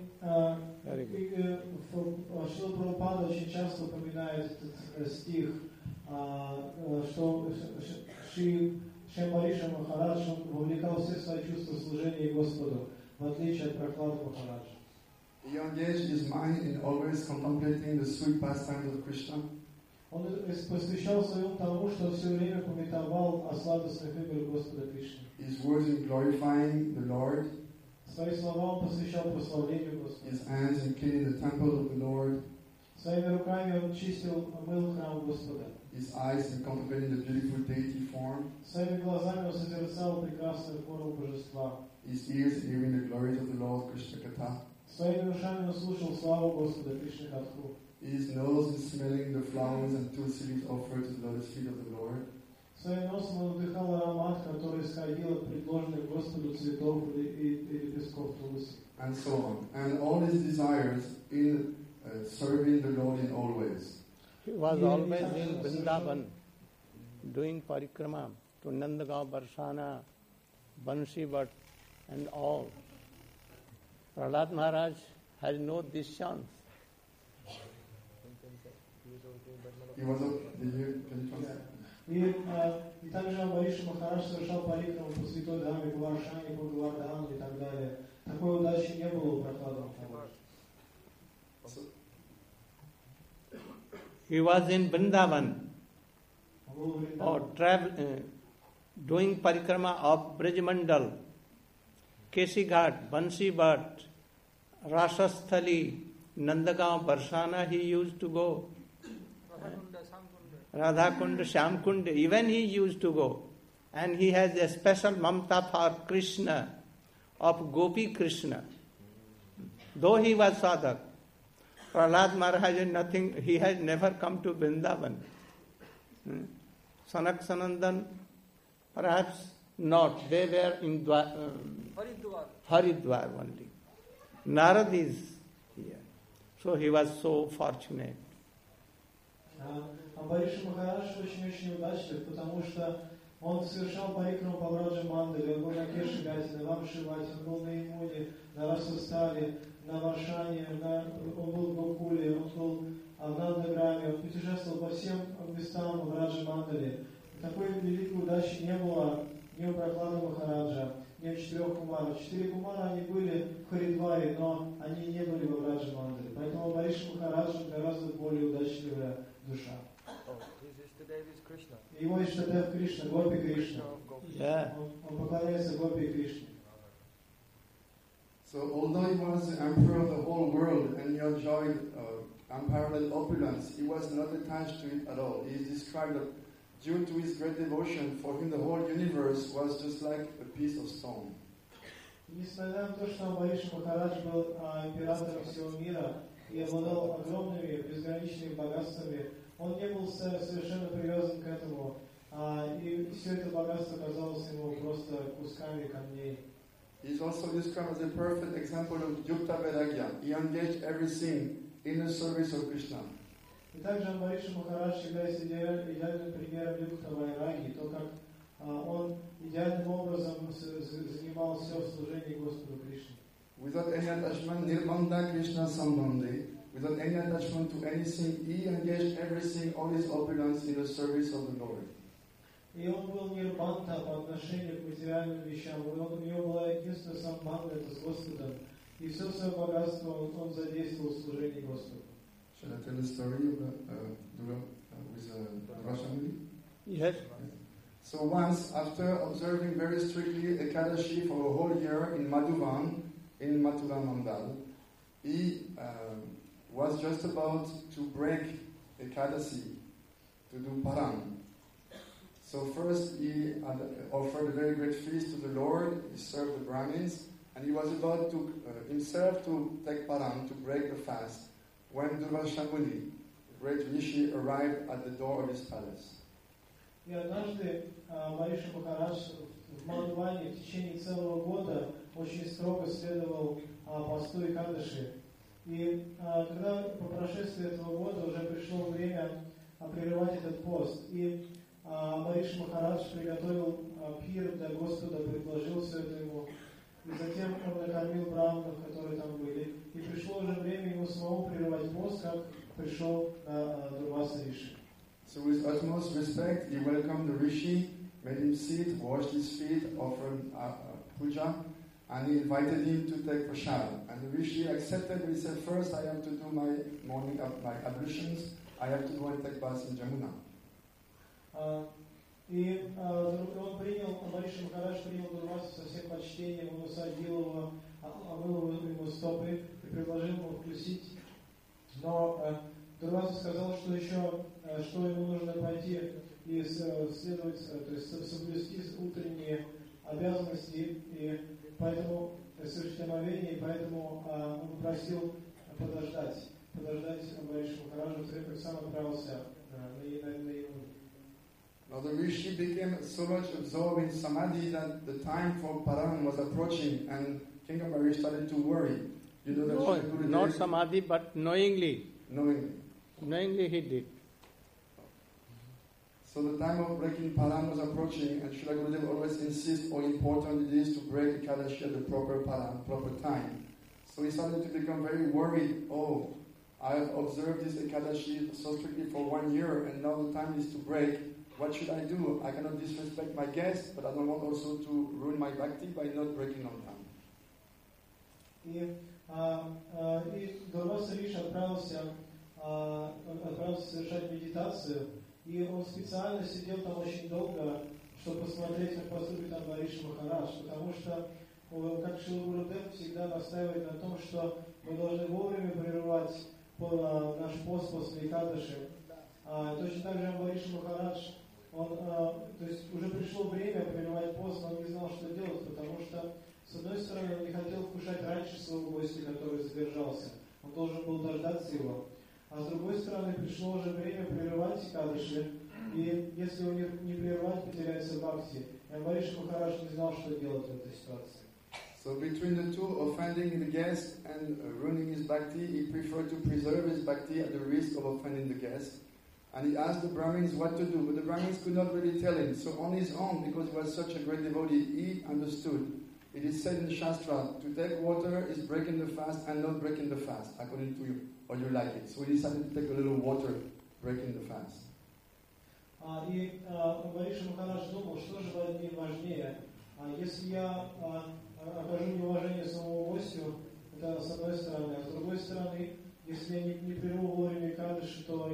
Speaker 2: Шрила Прабхупада очень часто упоминает этот стих, что Шри Амбариша Махарадж вовлекал все свои чувства служения Господу, в отличие от Прохлады Махараджа.
Speaker 5: He engaged his mind in always contemplating the sweet pastimes of Krishna.
Speaker 2: Он посвящал своему тому, что все время пометовал о сладостных играх Господа Кришны.
Speaker 5: His words in glorifying the Lord.
Speaker 2: Свои слова он посвящал прославлению Господа.
Speaker 5: His hands in cleaning the temple of the Lord.
Speaker 2: Своими руками он чистил, мыл храм Господа.
Speaker 5: His eyes in contemplating the beautiful deity form.
Speaker 2: Своими глазами он созерцал прекрасную форму божества.
Speaker 5: His ears hearing the glories of the Lord Krishna Katha.
Speaker 2: Своими ушами он слушал славу Господа Кришны Катху.
Speaker 5: His nose is smelling the flowers and tulsi leaves offered to the lotus feet of the Lord.
Speaker 2: Своим носом он вдыхал аромат, который исходил от предложенных Господу цветов и лепестков тулуси.
Speaker 5: And so on. And all his desires in serving the Lord in all ways.
Speaker 1: He was always in Vrindavan doing parikrama to Nandagaon, Barsana, Bansi Bhat and all. Prahlad Maharaj has no this chance.
Speaker 5: He was can you translate?
Speaker 2: И также Амбариша Махарадж совершал парикраму по Святой Дхаме, по Варшане, по Гавардхану и так далее. Такой удачи не было у Прохлада Махараджа.
Speaker 1: He was in Vrindavan or doing parikrama of Brajmandal, Kesighat, Bansi Bhat, Rasasthali, Nandagaon, Barsana he used to go. Radhakund, Shyamkund, even he used to go. And he has a special mamta for Krishna, of Gopi Krishna. Though he was sadhak, Prahlad Maharaj had nothing, he had never come to Vrindavan. Sanak Sanandan, perhaps not. They were in Haridwar only. Narad is here. So he was so fortunate.
Speaker 2: Амбариша Махарадж очень удачлив, потому что он совершал парикраму по Браджа Мандале, он был на Кешигате, на Вамшивате, он был на Имуне, на Расастале, на Варшане, он был в Гокуле, он был в Нандаграме, он путешествовал по всем местам в Браджа Мандале. Такой великой удачи не было ни у Прохлада Махараджа, ни у 4 кумаров. 4 кумара они были в Харидваре, но они не были в Браджа Мандале. Поэтому Амбариша Махарадж гораздо более удачливая душа. Его Иштадев Кришна, Гопи Кришна. Он поклоняется Гопи Кришне.
Speaker 5: So although he was the emperor of the whole world and he enjoyed unparalleled opulence, he was not attached to it at all. He is described that due to his great devotion, for him the whole universe was just like a piece of stone.
Speaker 2: Несмотря на то, что Амбариша Махарадж был императором всего мира и обладал огромными, безграничными богатствами, он не был совершенно привязан к этому, и все это богатство казалось ему просто кусками камней.
Speaker 5: He is also described as a perfect example of Yukta Vairagya. He engaged everything in the service of Krishna.
Speaker 2: И также Амбариша Махарадж является идеальным примером Юкта Вайраги, то как он идеальным образом занимал все в служении Господу Кришне.
Speaker 5: Without any attachment, Nirbandha Krishna Sambandhi, without any attachment to anything, he engaged everything, all his opulence in the service of the Lord.
Speaker 2: И он был нирбанта по отношению к материальным вещам. У него была единственная самбанда, это с Господом. И все свое богатство он задействовал в служении Господу.
Speaker 5: Shall I tell the story with Rashamuni?
Speaker 1: Yes.
Speaker 5: So once, after observing very strictly Ekadashi for a whole year in Madhuvan, in Mathura Mandal, he was just about to break Ekadashi, to do Param. So first he had offered a very great feast to the Lord, he served the Brahmins, and he was about to himself to take Param, to break the fast, when Durvashamuni, the great Rishi, arrived at the door of his palace.
Speaker 2: И однажды Амбариша Махарадж в Мадхуване в течение целого года очень строго следовал посту Экадаши. И когда по прошествии этого года уже пришло время прерывать этот пост, и Амбариша Махарадж приготовил пир для Господа, предложил все это ему, и затем он накормил браманов, которые там были. И пришло уже время ему самому прерывать пост, как пришел Дурваса Риши.
Speaker 5: So with utmost respect, he welcomed the Rishi, made him sit, washed his feet, offered puja, and he invited him to take prasad. And the Rishi accepted, but he said, first I have to do my morning my ablutions, I have to go and take bath in Jamuna.
Speaker 2: И он принял, Амбариша Махарадж принял Дурвасу со всем почтением, он усадил его, стопы и предложил ему вкусить. Но Дурваса сказал, что еще, что ему нужно пойти и следовать, то есть соблюсти утренние обязанности, и поэтому совершить омовение, и поэтому он попросил подождать Амбариша Махараджа, в то время как сам отправился на Ямуну.
Speaker 5: Now the rishi became so much absorbed in samadhi that the time for Paran was approaching, and King Ambarish started to worry. You know that
Speaker 1: No,
Speaker 5: Shri Gurudev-
Speaker 1: not samadhi, but knowingly.
Speaker 5: knowingly.
Speaker 1: Knowingly he did.
Speaker 5: So the time of breaking Paran was approaching, and Srila Gurudev always insists how important it is to break Ekadashi at the proper Paran, proper time. So he started to become very worried. Oh, I have observed this Ekadashi so strictly for 1 year, and now the time is to break. What should I do? I cannot disrespect my guests, but I don't want also to ruin my bhakti by not breaking on time.
Speaker 2: И Дурваса Риши отправился совершать медитацию, и он специально сидел там очень долго, чтобы посмотреть, как поступит Амбариш Махарадж, потому что, как Шрила Гурудев всегда настаивает на том, что мы должны вовремя прерывать наш пост после Экадаши. Точно так же Амбариш Махарадж, то есть уже пришло время прерывать пост, но он не знал, что делать, потому что, с одной стороны, он не хотел вкушать раньше своего гостя, который задержался. Он должен был дождаться его. А с другой стороны, пришло уже время прерывать Экадаши, и если его не прервать, потеряется бхакти. И Амбариш Махарадж не знал, что делать в этой ситуации.
Speaker 5: So between the two, offending the guest and ruining his bhakti, he preferred to preserve his bhakti at the risk of offending the guest. And he asked the Brahmins what to do, but the Brahmins could not really tell him. So on his own, because he was such a great devotee, he understood. It is said in Shastra, to take water is breaking the fast and not breaking the fast, according to you, or you like it. So he decided to take a little water, breaking the fast.
Speaker 2: И Амбариш Махарадж думал, что же важнее. Если я окажу неуважение самому гостю, это с одной стороны, а с другой стороны, если я не прерву вовремя Экадаши, то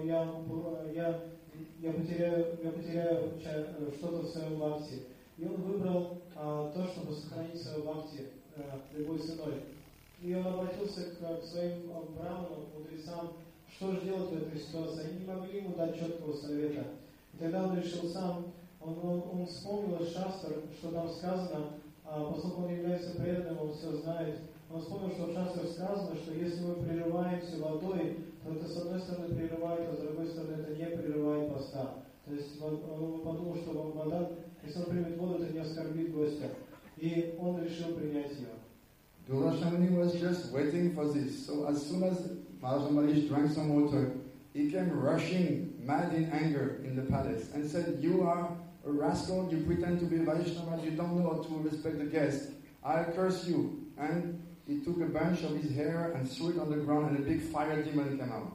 Speaker 2: я потеряю что-то в своем бхакти. И он выбрал то, чтобы сохранить свою бхакти любой ценой. И он обратился к своим браманам, мудрецам, что же делать в этой ситуации. Они не могли ему дать четкого совета. И тогда он решил сам, он вспомнил из Шастр, что там сказано, поскольку он является преданным, он все знает. Он вспомнил, что в Шастре сказано, что если мы прерываемся водой, то это с одной стороны прерывает, а с другой стороны это не прерывает поста. То есть он подумал, что вода, если он примет воду, это не оскорбит гостя. И он решил принять ее.
Speaker 5: Durashamuni was just waiting for this. So as soon as Maharaj Ambarish drank some water, he came rushing, mad in anger, in the palace and said, "You are a rascal, you pretend to be a Vaishnava, you don't know how to respect the guest. I curse you." And he took a bunch of his hair and threw it on the ground, and a big fire demon came out.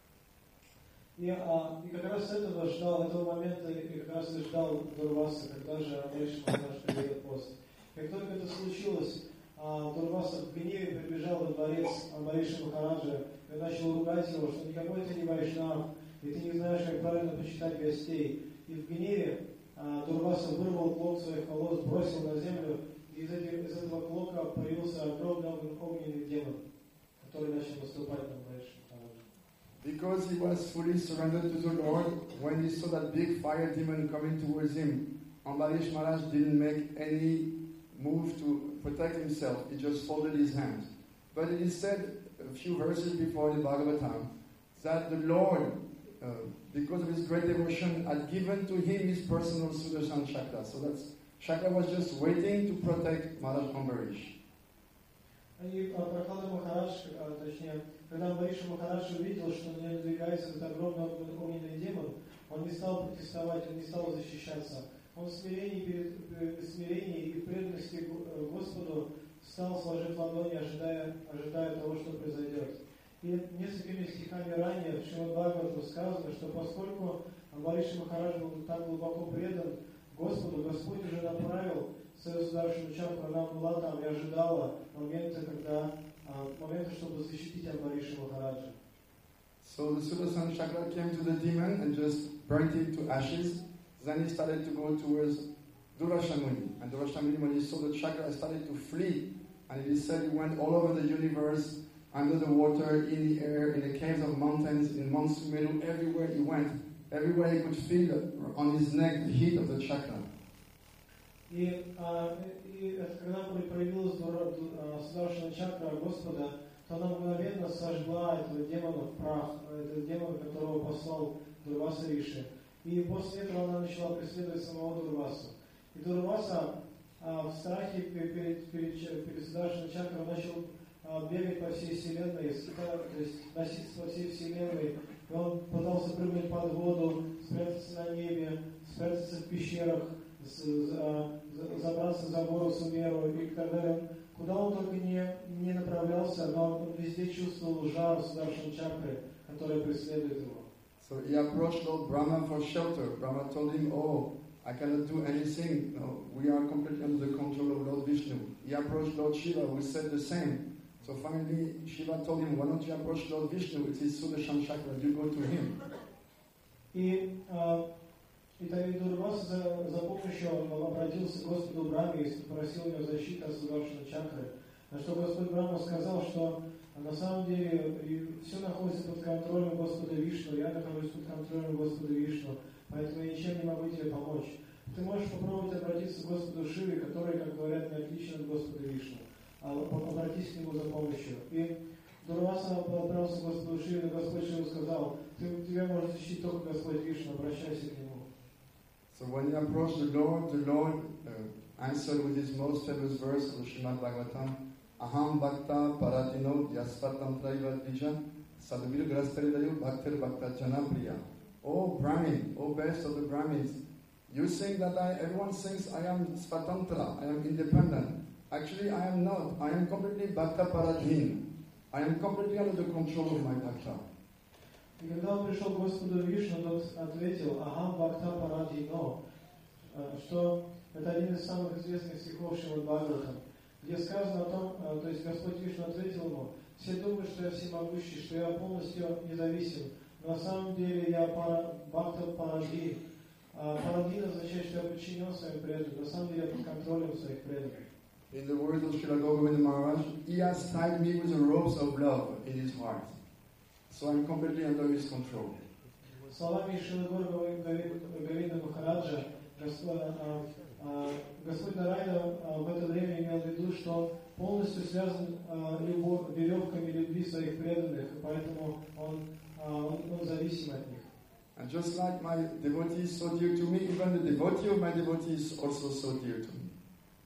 Speaker 2: И как раз этого момента, и как раз и ждал Дурваса, когда же Амбариш Махарадж приведет пост. Как только это случилось, Дурваса в гневе прибежал во дворец Амбариша Махараджа и начал ругать его, что никакой ты не Вайшнав, и ты не знаешь, как правильно почитать гостей. И в гневе Дурваса вырвал клок своих волос, бросил на землю, и из этого клока появился огромный огненный демон, который начал наступать на Амбариша Махараджа.
Speaker 5: Because he was fully surrendered to the Lord, when he saw that big fire demon coming towards him, Ambarish Maharaj didn't make any move to protect himself. He just folded his hands. But it is said a few verses before in the Bhagavatam that the Lord, because of his great devotion, had given to him his personal Sudarshan Chakra. So that Chakra was just waiting to protect Maharaj Ambarish.
Speaker 2: И Прахлада Махарадж, точнее, когда Амбариша Махарадж увидел, что на него надвигается этот огромный огненный демон, он не стал протестовать, он не стал защищаться. Он в смирении и в преданности Господу встал, сложив ладони, ожидая того, что произойдет. И несколькими стихами ранее в Шримад Бхагаватам сказано, что поскольку Амбариша Махарадж был так глубоко предан Господу, Господь уже направил свою сударшину чакру, она была там и ожидала момента, чтобы защитить Амбариша Махараджа.
Speaker 5: So the Sudarshan Chakra came to the demon and just burnt it to ashes. Then he started to go towards Durashamuni. And Durashamuni, when he saw the chakra, started to flee. And it is said he went all over the universe, under the water, in the air, in the caves of mountains, in Mount Sumeru, everywhere he went. Everywhere he could feel on his neck the heat of the chakra.
Speaker 2: И когда проявилась сударшина чакра Господа, то она мгновенно сожгла этого демона в прах, этого демона, которого послал Дурваса Риши. И после этого она начала преследовать самого Дурвасу. И Дурваса в страхе перед сударшиной чакрой начал бегать по всей вселенной, то есть носиться по всей вселенной. И он пытался прыгнуть под воду, спрятаться на небе, спрятаться в пещерах, забраться за гору Сумеру и так далее. Куда он только не направлялся, но он везде чувствовал жар сударшин чакры, которая преследует его.
Speaker 5: So he approached Lord Brahma for shelter. Brahma told him, "Oh, I cannot do anything. No, we are completely under the control of Lord Vishnu." He approached Lord Shiva, who said the same. So finally, Shiva told him, "Why don't you approach Lord Vishnu? It is Sudarshan Chakra. You go to him."
Speaker 2: И Дурваса за помощью обратился к Господу Брахме и попросил у него защиты от сударшина чакры. На что Господь Брахма сказал, что на самом деле все находится под контролем Господа Вишну, я нахожусь под контролем Господа Вишну, поэтому я ничем не могу тебе помочь. Ты можешь попробовать обратиться к Господу Шиве, который, как говорят, не отличен от Господа Вишну, а обратись к нему за помощью. И Дурваса отправился к Господу Шиве, но Господь Шива сказал, тебя может защитить только Господь Вишну, обращайся к нему.
Speaker 5: So when he approached the Lord answered with his most famous verse of the Srimad Bhagavatam, Aham Bhakta Paratino Yasvatam Traiva Dvijan Sadhvir Grastaridayu Bhaktir Bhakta Janapriya. Oh Brahmin, oh best of the Brahmins, you think that everyone thinks I am Svatantra, I am independent. Actually I am not. I am completely Bhakta Paradhin. I am completely under the control of my Bhakta.
Speaker 2: И когда он пришел к Господу Вишну, тот ответил «Ахам Бхакта Парадино», что это один из самых известных стихов Шримад Бхагаватам, где сказано о том, то есть Господь Вишну ответил ему, все думают, что я всемогущий, что я полностью независим, но на самом деле я Бхакта Парадин. Парадин означает, что я подчинен своим преданным, на самом деле я под контролем своих преданных.
Speaker 5: In the words of Srila Govinda Maharaj, he has tied me with the ropes of love in his heart. So I'm completely under his control.
Speaker 2: Словами Шрила Говинда Махараджа, Господь Нарайна в это время имел в виду, что он полностью связан веревками любви своих преданных, и поэтому он зависим от них.
Speaker 5: And just like my devotee is so dear to me, even the devotee of my devotee is also so dear to me.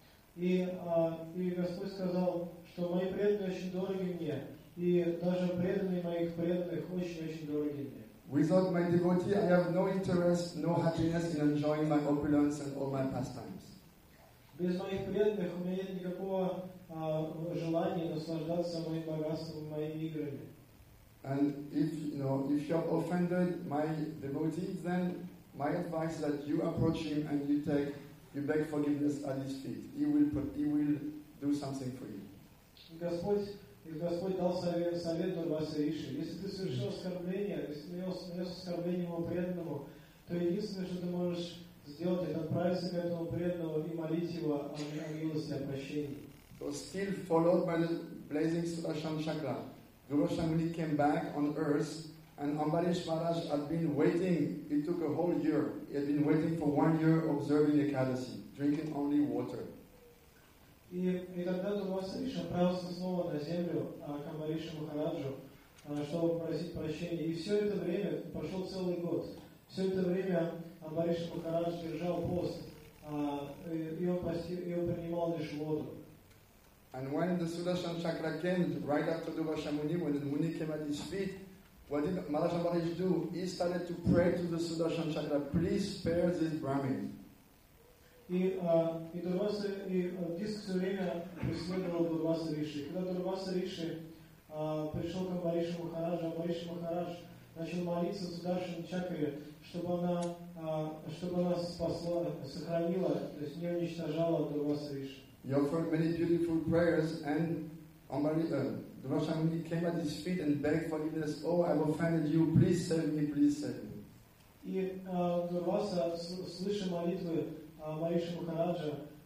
Speaker 2: И Господь сказал, что мои преданные очень дороги мне, и даже преданные моих преданных очень-очень дороги мне.
Speaker 5: Without my devotee, I have no interest, no happiness in enjoying my opulence and all my pastimes.
Speaker 2: Без моих преданных у меня нет никакого желания наслаждаться моим богатством, моими играми.
Speaker 5: And if you have offended my devotee, then my advice is that you approach him and you beg forgiveness at his feet. He will do something for you.
Speaker 2: Господь дал совет Дурвасе Риши. Если ты совершил оскорбление, если нанес оскорбление ему преданному, то единственное, что ты можешь сделать, это отправиться к этому преданному и молить его о милости, о прощении.
Speaker 5: So still followed by the blazing Sudarshan Chakra, Durvasa Muni came back on earth, and Ambarish Maharaj had been waiting. It took a whole year. He had been waiting for 1 year observing Ekadasi, drinking only water.
Speaker 2: И тогда Дурваса Риши отправился снова на землю к Амбаришу Махараджу, чтобы просить прощения. И все это время, прошел целый год, все это время Амбариш Махарадж держал пост, и он принимал лишь воду.
Speaker 5: And when the Sudarshan Chakra came, right after Durvasa Muni, when the Muni came at his feet, what did Maharaj Ambarish do? He started to pray to the Sudarshan Chakra, please spare this Brahmin.
Speaker 2: И диск все время преследовал Дурваса Риши. Когда Дурваса Риши пришел к Амбаришу Махараджу, Амбариш Махарадж начал молиться Сударшин Чакре, чтобы она спасла, сохранила, то есть не уничтожала Дурваса Риши.
Speaker 5: He offered many beautiful prayers, and Durvasa Muni came at his feet and begged forgiveness. Oh, I have offended you. Please save me. Please save me.
Speaker 2: И Дурваса, слыша молитвы Амбариша Махараджа,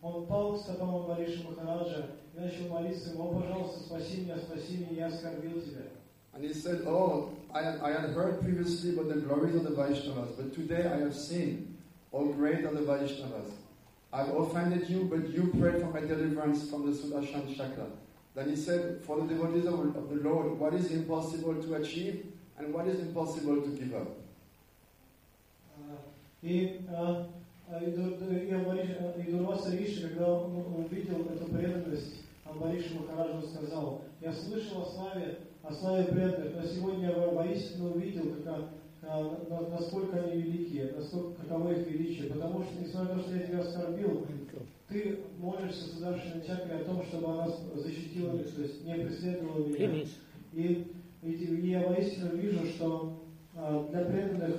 Speaker 2: он пал к стопам Амбариша Махараджа и начал молиться ему: «О, пожалуйста, спаси меня, я оскорбил тебя».
Speaker 5: And he said, "Oh, I had heard previously about the glories of the Vaishnavas, but today I have seen how great are the Vaishnavas. I've offended you, but you prayed for my deliverance from the Sudarshan Chakra." Then he said, "For the devotees of the Lord, what is impossible to achieve and what is impossible to give up?"
Speaker 2: И Дурваса Риши, когда он увидел эту преданность Амбариша Махараджа, сказал: «Я слышал о славе преданных, но сегодня я воистину увидел, насколько они великие, каково их величие, потому что, несмотря на то, что я тебя оскорбил, ты молишься Сударшиной Чакре о том, чтобы она защитила меня, то есть не преследовала меня. И я воистину вижу, что для преданных,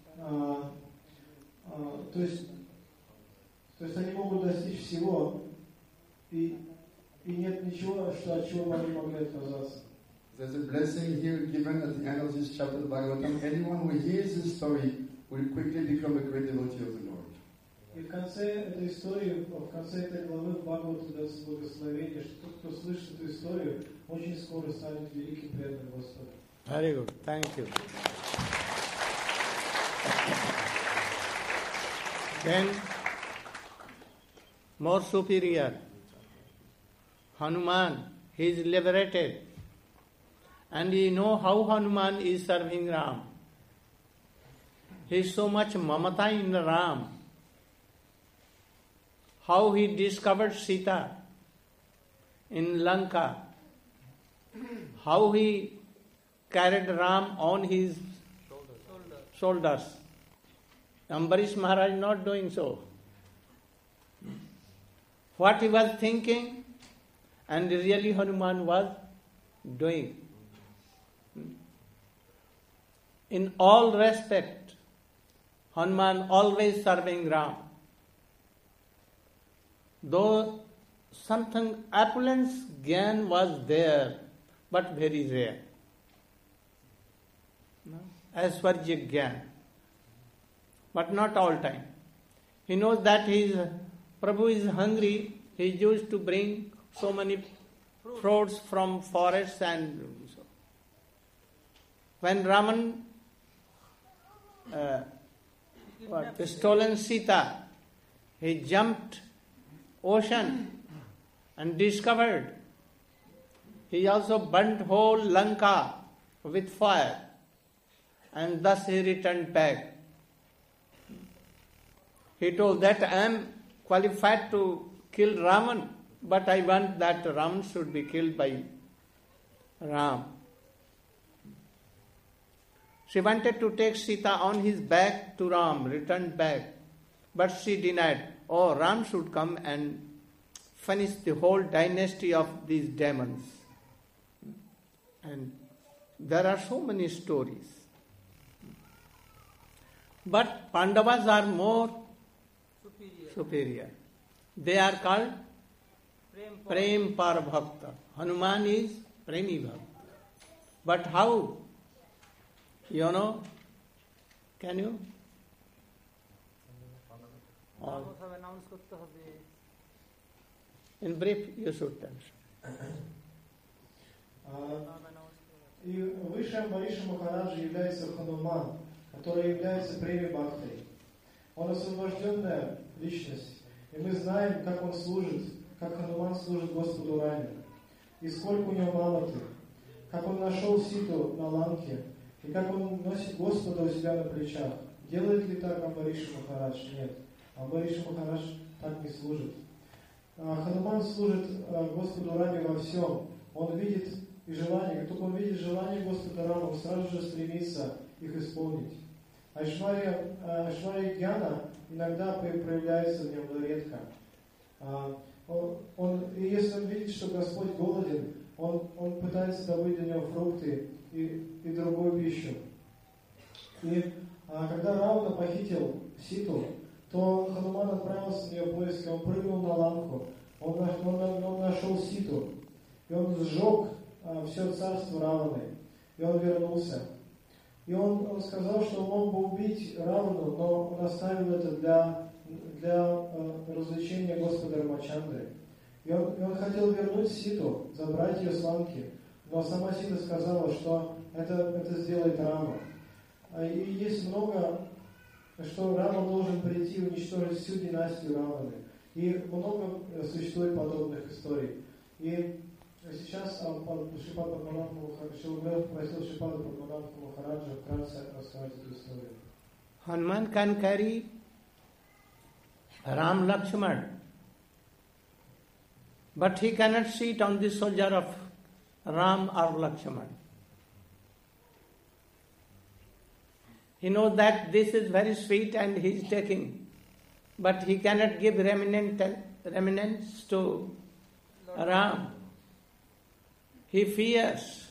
Speaker 2: то есть они могут достичь всего, и нет ничего, от чего бы они могли отказаться».
Speaker 5: There's a blessing here given at the end of this chapter of Bhagavatam. Anyone who hears this story will quickly become a great devotee of the Lord.
Speaker 2: И в конце этой истории, в конце этой главы в Бхагавату дается благословение, что тот, кто слышит эту историю, очень скоро станет великим преданным Господу.
Speaker 1: Very good. Thank you. Then, more superior, Hanuman, he is liberated. And you know how Hanuman is serving Ram. He is so much mamata in Ram. How he discovered Sita in Lanka. How he carried Ram on his shoulders. Ambarish Maharaj not doing so. What he was thinking and really Hanuman was doing. In all respect, Hanuman always serving Ram. Though something opulence Gyan was there, but very rare. Aishwarya Gyan. But not all time. He knows that his Prabhu is hungry. He used to bring so many fruits from forests and so. When Raman stolen Sita, he jumped ocean and discovered. He also burnt whole Lanka with fire, and thus he returned back. He told that I am qualified to kill Raman, but I want that Raman should be killed by Ram. She wanted to take Sita on his back to Ram, returned back. But she denied. Oh, Ram should come and finish the whole dynasty of these demons. And there are so many stories. But Pandavas are more superior. They are called Prem Par Bhakta. Hanuman is Premi Bhakta. But how? You know? Can you? In brief, you should tell.
Speaker 2: И выше Амбариша Махараджа является Хануман, который является Преми Бхактой. Он освобожденная личность. И мы знаем, как он служит, как Хануман служит Господу Раме. И сколько у него маматы. Как он нашел Ситу на Ланке. И как он носит Господа у себя на плечах. Делает ли так Амбариша Махарадж? Нет. Амбариша Махарадж так не служит. Хануман служит Господу Раме во всем. Он видит и желание. Как только он видит желание Господа Рама, он сразу же стремится их исполнить. Айшвария Гьяна иногда проявляется в нем, но редко. И если он видит, что Господь голоден, он пытается добыть для него фрукты и другую пищу. И когда Равана похитил Ситу, то Хануман отправился на ее поиски, он прыгнул на ланку, он нашел Ситу, и он сжег все царство Раваны, и он вернулся. И он сказал, что он мог бы убить Равану, но он оставил это для развлечения Господа Рамачандры. И он хотел вернуть Ситу, забрать ее с ланки, но сама Сита сказала, что это сделает Рама. И есть много, что Рама должен прийти и уничтожить всю династию Раваны. И много существует подобных историй. И сейчас Шрипад Шилгурдев попросил Шрипада Падманабха Махараджа вкратце рассказать эту историю.
Speaker 1: Hanuman can carry Ram Lakshman, but he cannot sit on the shoulder of Ram or Lakshman. He knows that this is very sweet and he is taking, but he cannot give remnants to Ram. He fears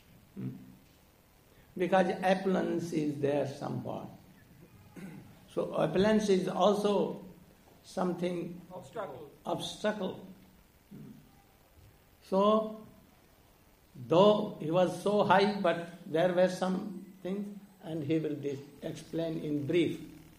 Speaker 1: because opulence is there somewhat. So opulence is also something obstacle. So though he was so high, but there were some things, and he will explain in brief.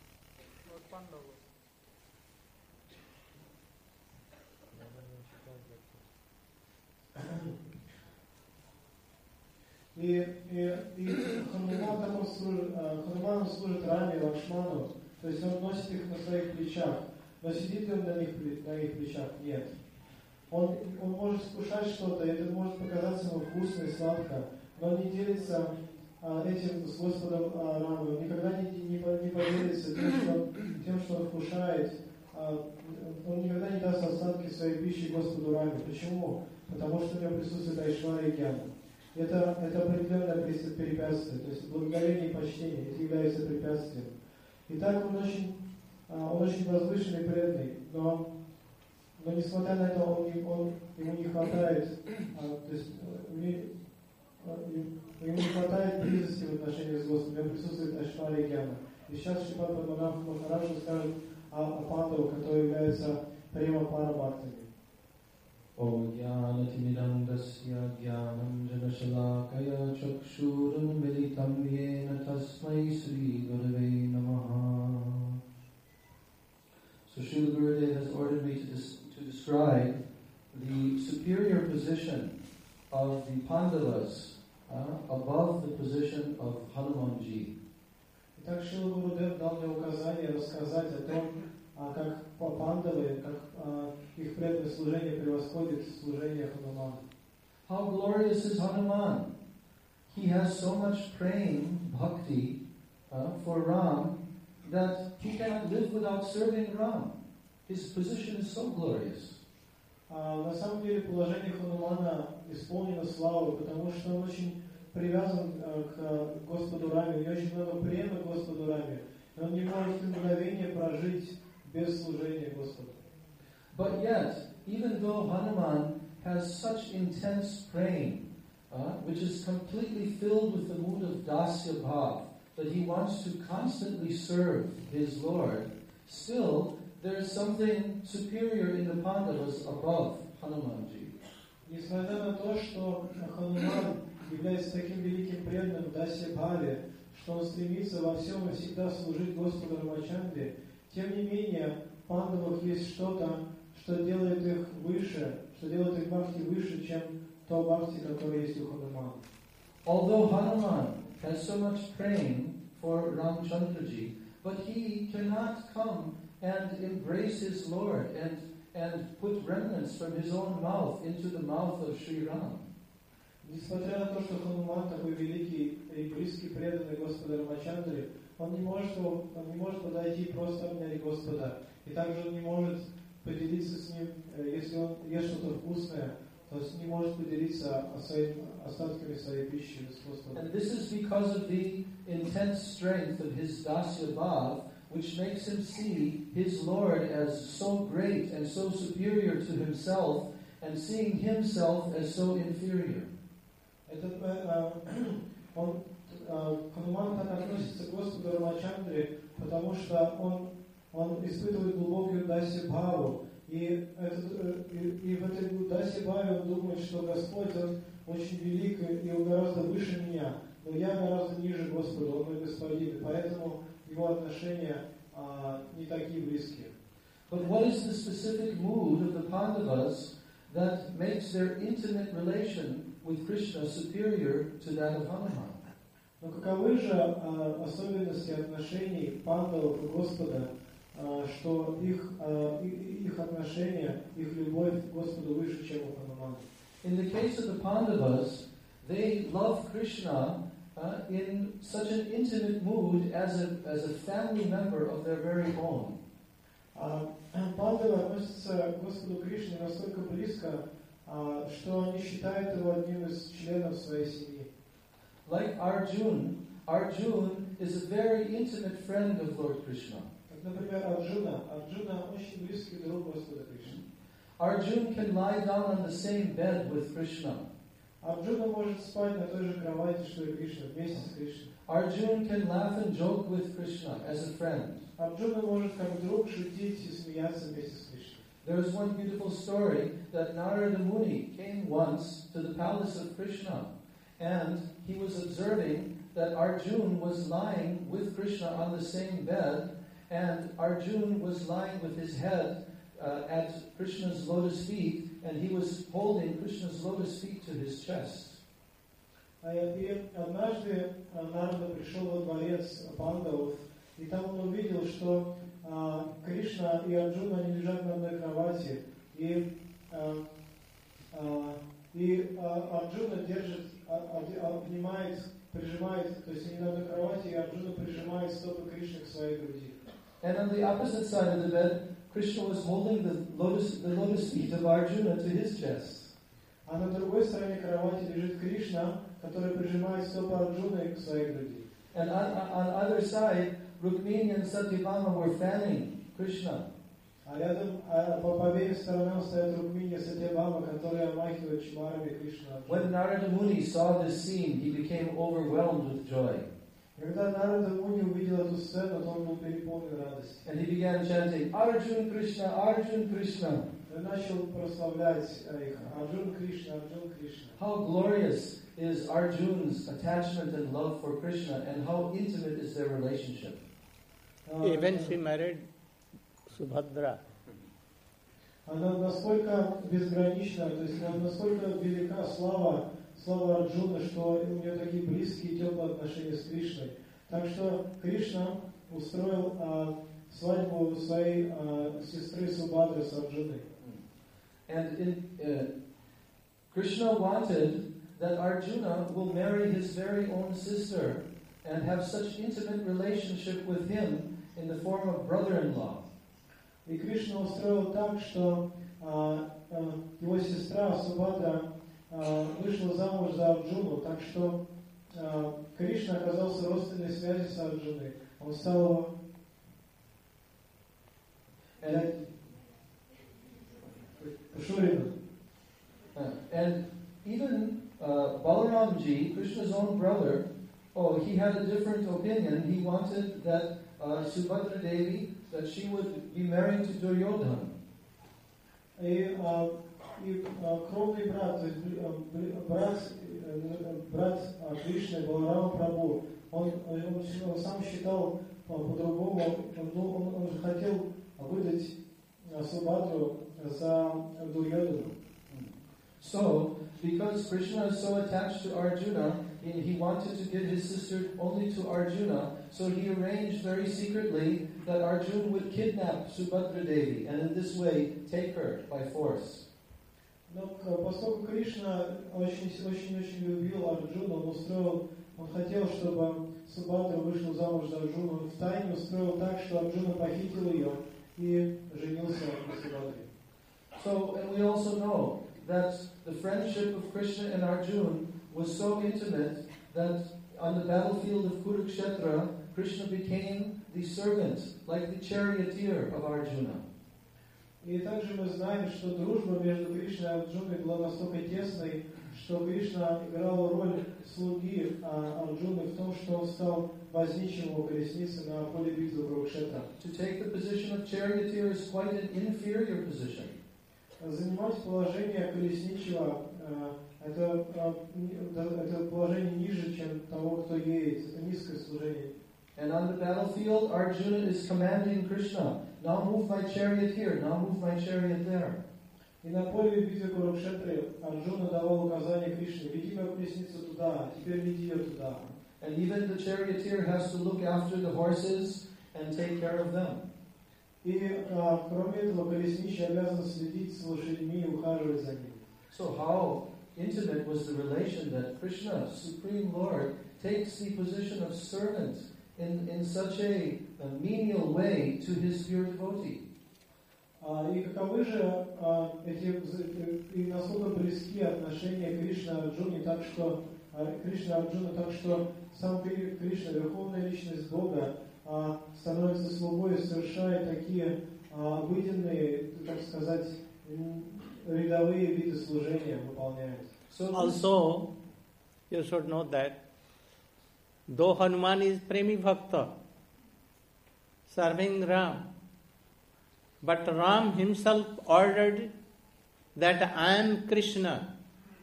Speaker 2: И Хануман служит Раме, Лакшману, то есть он носит их на своих плечах, но сидит ли он на их плечах? Нет. Он может вкушать что-то, это может показаться ему вкусно и сладко, но он не делится этим с Господом Рамой, он никогда не поделится тем, что он вкушает, он никогда не даст остатки своей пищи Господу Раме. Почему? Потому что у него присутствует Айшварья Гьяна. Это определенное препятствие, то есть благодарение и почтение, это является препятствием. Итак, он очень возвышенный, преданный, но несмотря на это, ему не хватает, то есть ему не хватает близости в отношении с Господом, у него присутствует Айшварья Гьяна. И сейчас Шрипад Падманабха Махараджа скажет о Пандаву, который является Према Парамартами.
Speaker 3: Om Jnanatimidam Dasya Jnanam Janashalakaya Chakshuram Militam Yena Tasmai Sri Gurave Namaha. So Srila Gurudev has ordered me to describe the superior position of the Pandavas above the position of Hanumanji.
Speaker 2: Итак, Шрила Гурудев дал мне указание рассказать о том, как пандавы, как их преданное служение превосходит служение Ханумана.
Speaker 3: How glorious is Hanuman! He has so much praying, bhakti, for Ram that he cannot live without serving Ram. His position is so glorious.
Speaker 2: На самом деле положение Ханумана исполнено славой, потому что он очень привязан к Господу Раме, у него очень много према к Господу Раме, и он не может мгновение прожить без служения Господу.
Speaker 3: But yet, even though Hanuman has such intense praying, which is completely filled with the mood of dasya bhav, that he wants to constantly serve his Lord, still there is something superior in the Pandavas above Hanumanji.
Speaker 2: Несмотря на то, что Хануман является таким великим преданным в дасья-бхаве, что он стремится во всем и всегда служить Господу Рамачандре, тем не менее, в пандавах есть что-то, что делает их выше, что делает их бхакти выше, чем то бхакти, которое есть у Ханумана.
Speaker 3: Although Hanuman has so much praying for Ramchandraji, but he cannot come and embrace his Lord and put remnants from his own mouth into the mouth of Sri Ram.
Speaker 2: Несмотря на то, что Хануман такой великий и близкий преданный Господа Рамачандре, он не может подойти и просто обнять Господа. И также он не может поделиться с ним, если он ест что-то вкусное, то не может поделиться остатками своей пищи с Господом.
Speaker 3: And this is because of the intense strength of his dasya bhav, which makes him see his Lord as so great and so superior to himself, and seeing himself as so inferior.
Speaker 2: Хануман так относится к Господу Рамачандре, потому что он испытывает глубокую дасья-бхаву. И в этой дасья-бхаве он думает, что Господь, Он очень велик, и Он гораздо выше меня, но я гораздо ниже Господа, Он мой Господин, и поэтому его отношения не такие близкие.
Speaker 3: But what is the specific mood of the Pandavas that makes their intimate relation with Krishna superior to that of Hanuman?
Speaker 2: Но каковы же особенности отношений пандавов и Господа, что их отношения, их любовь к Господу выше, чем у Ханумана?
Speaker 3: In the case of the Pandavas, they love Krishna in such an intimate mood as a family member of their very own.
Speaker 2: Пандавы относятся к Господу Кришне настолько близко, что они считают его одним из членов своей семьи.
Speaker 3: Like Arjun is a very intimate friend of Lord Krishna.
Speaker 2: Например, Арджуна очень близкий друг Господа Кришны.
Speaker 3: Arjun can lie down on the same bed with Krishna.
Speaker 2: Арджуна может спать на той же кровати, что и Кришна, вместе с Кришной.
Speaker 3: Arjun can laugh and joke with Krishna as a friend.
Speaker 2: Арджуна может как друг шутить и смеяться вместе с Кришной.
Speaker 3: There is one beautiful story that Narada Muni came once to the palace of Krishna, and he was observing that Arjun was lying with Krishna on the same bed, and Arjun was lying with his head at Krishna's lotus feet, and he was holding Krishna's lotus feet to his chest.
Speaker 2: И однажды Нарада пришел во дворец пандавов, и там он увидел, что Кришна и Арджуна, они лежат на одной кровати, и Арджуна держит, обнимает, прижимает, то есть они на одной кровати, и Арджуна прижимает стопы Кришны к своей груди.
Speaker 3: And on the opposite side of the bed, Krishna was holding the lotus feet of Arjuna to his chest.
Speaker 2: А на другой стороне кровати лежит Кришна, который прижимает стопы Арджуны к своей груди.
Speaker 3: And on either side, Rukmini and Satyabhama were fanning Krishna.
Speaker 2: А рядом, по обеим сторонам стоят Рукмини и Сатьябхама, которые омахивают чмарами Кришну.
Speaker 3: When Narada Muni saw this scene, he became overwhelmed with joy.
Speaker 2: Когда Нарада Муни увидел эту сцену, то он был переполнен радостью.
Speaker 3: And he began chanting, Arjun Krishna, Arjun Krishna.
Speaker 2: Он начал прославлять их. Арджун Кришна, Арджун Кришна.
Speaker 3: How glorious is Arjun's attachment and love for Krishna, and how intimate is their relationship.
Speaker 1: Even she married Subhadra.
Speaker 2: Она насколько безгранична, то есть насколько велика слава Арджуны, что у нее такие близкие и теплые отношения с Кришной. Так что Кришна устроил свадьбу своей сестры Субхадры с Арджуной.
Speaker 3: And Krishna wanted that Arjuna will marry his very own sister and have such intimate relationship with him in the form of brother-in-law.
Speaker 2: И Кришна устроил так, что его сестра Субхадра вышла замуж за Арджуну, так что Кришна оказался в родственной связи с Арджуной. Он стал его...
Speaker 3: And even Balaramji, Krishna's own brother, he had a different opinion. He wanted that Subhadra Devi, that she would be married to Duryodhana.
Speaker 2: И кровный брат Кришны, Баларама Прабху, он сам считал по-другому, он же хотел выдать Субхадру за Дурьодхану.
Speaker 3: So, because Krishna is so attached to Arjuna, he wanted to give his sister only to Arjuna, so he arranged very secretly that Arjuna would kidnap Subhadra Devi, and in this way take her by force.
Speaker 2: Но поскольку Кришна очень любил Арджуну, он хотел, чтобы Субхадра вышла замуж за Арджуну, он втайне устроил так, что Арджуна похитил ее и женился на Субхадре.
Speaker 3: So, and we also know that the friendship of Krishna and Arjuna was so intimate that on the battlefield of Kurukshetra, Krishna became the servant, like the charioteer of Arjuna.
Speaker 2: И также мы знаем, что дружба между Кришной и Арджуной была настолько тесной, что Кришна играл роль слуги Арджуны в том, что он стал возничим его колесницы на поле битвы Курукшетра.
Speaker 3: To take the position of charioteer is quite an inferior position.
Speaker 2: Занимать положение колесничего это положение ниже, чем того, кто едет. Это низкое служение.
Speaker 3: And on the battlefield, Arjuna is commanding Krishna, now move my chariot here, now move my chariot there.
Speaker 2: И на поле битвы Курукшетры Арджуна давал указание Кришне: веди мою колесницу туда, теперь веди ее туда.
Speaker 3: And even the charioteer has to look after the horses and take care of them.
Speaker 2: И кроме этого, колесничий обязан следить за лошадьми и ухаживать за ними.
Speaker 3: So how intimate was the relation that Krishna, Supreme Lord, takes the position of servant in such a menial way to his pure devotee?
Speaker 2: И каковы же и насколько близки отношения Кришны Арджуне, так что Кришна Арджуна, так что сам Кришна, Верховная Личность Бога, становится слугой и совершает такие обыденные, так сказать, рядовые виды служения выполняет.
Speaker 1: Also, you should know that though Hanuman is Premi Bhakta, serving Ram, but Ram himself ordered that I am Krishna,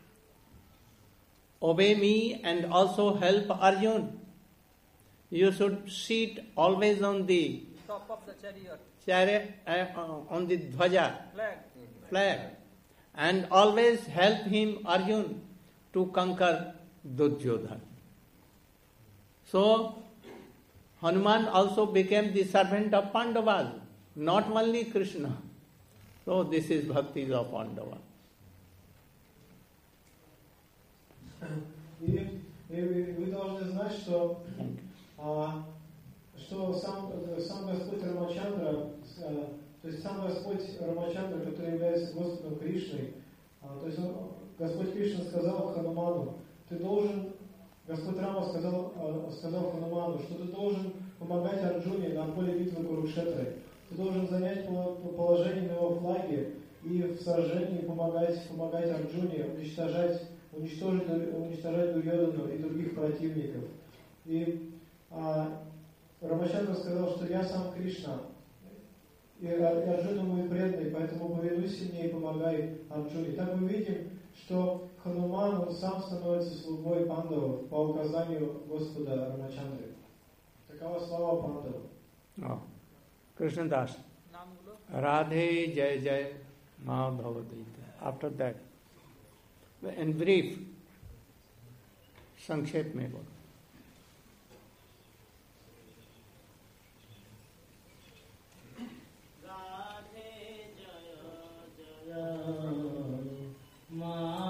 Speaker 1: obey me and also help Arjuna. You should sit always on the
Speaker 6: top of the
Speaker 1: chariot, on the dhwaja, flag, and always help him, Arjuna, to conquer Duryodhana. So, Hanuman also became the servant of Pandavas, not only Krishna. So, this is bhakti of Pandava.
Speaker 2: И вы должны знать, что сам Господь Рамачандра, то есть сам Господь Рамачандра, который является Господом Кришной, то есть Господь Кришна сказал Хануману, ты должен, Господь Рама сказал Хануману, что ты должен помогать Арджуне на поле битвы Курукшетры, ты должен занять положение на его флаге и в сражении помогать Арджуне уничтожать Дурьодану и других противников. И Рамачандра сказал, что я сам Кришна, и Арджуна мой преданный, поэтому повинуйся мне и помогай Арджуне. Так мы видим, что Хануман, он сам становится слугой пандавов по указанию Господа Рамачандры. Такова слава пандавов.
Speaker 1: Krishna Das. Radhe Jai Jai Ma Bhavadita. After that, in brief, संक्षेप में बोलो.
Speaker 6: राधे जय जय मा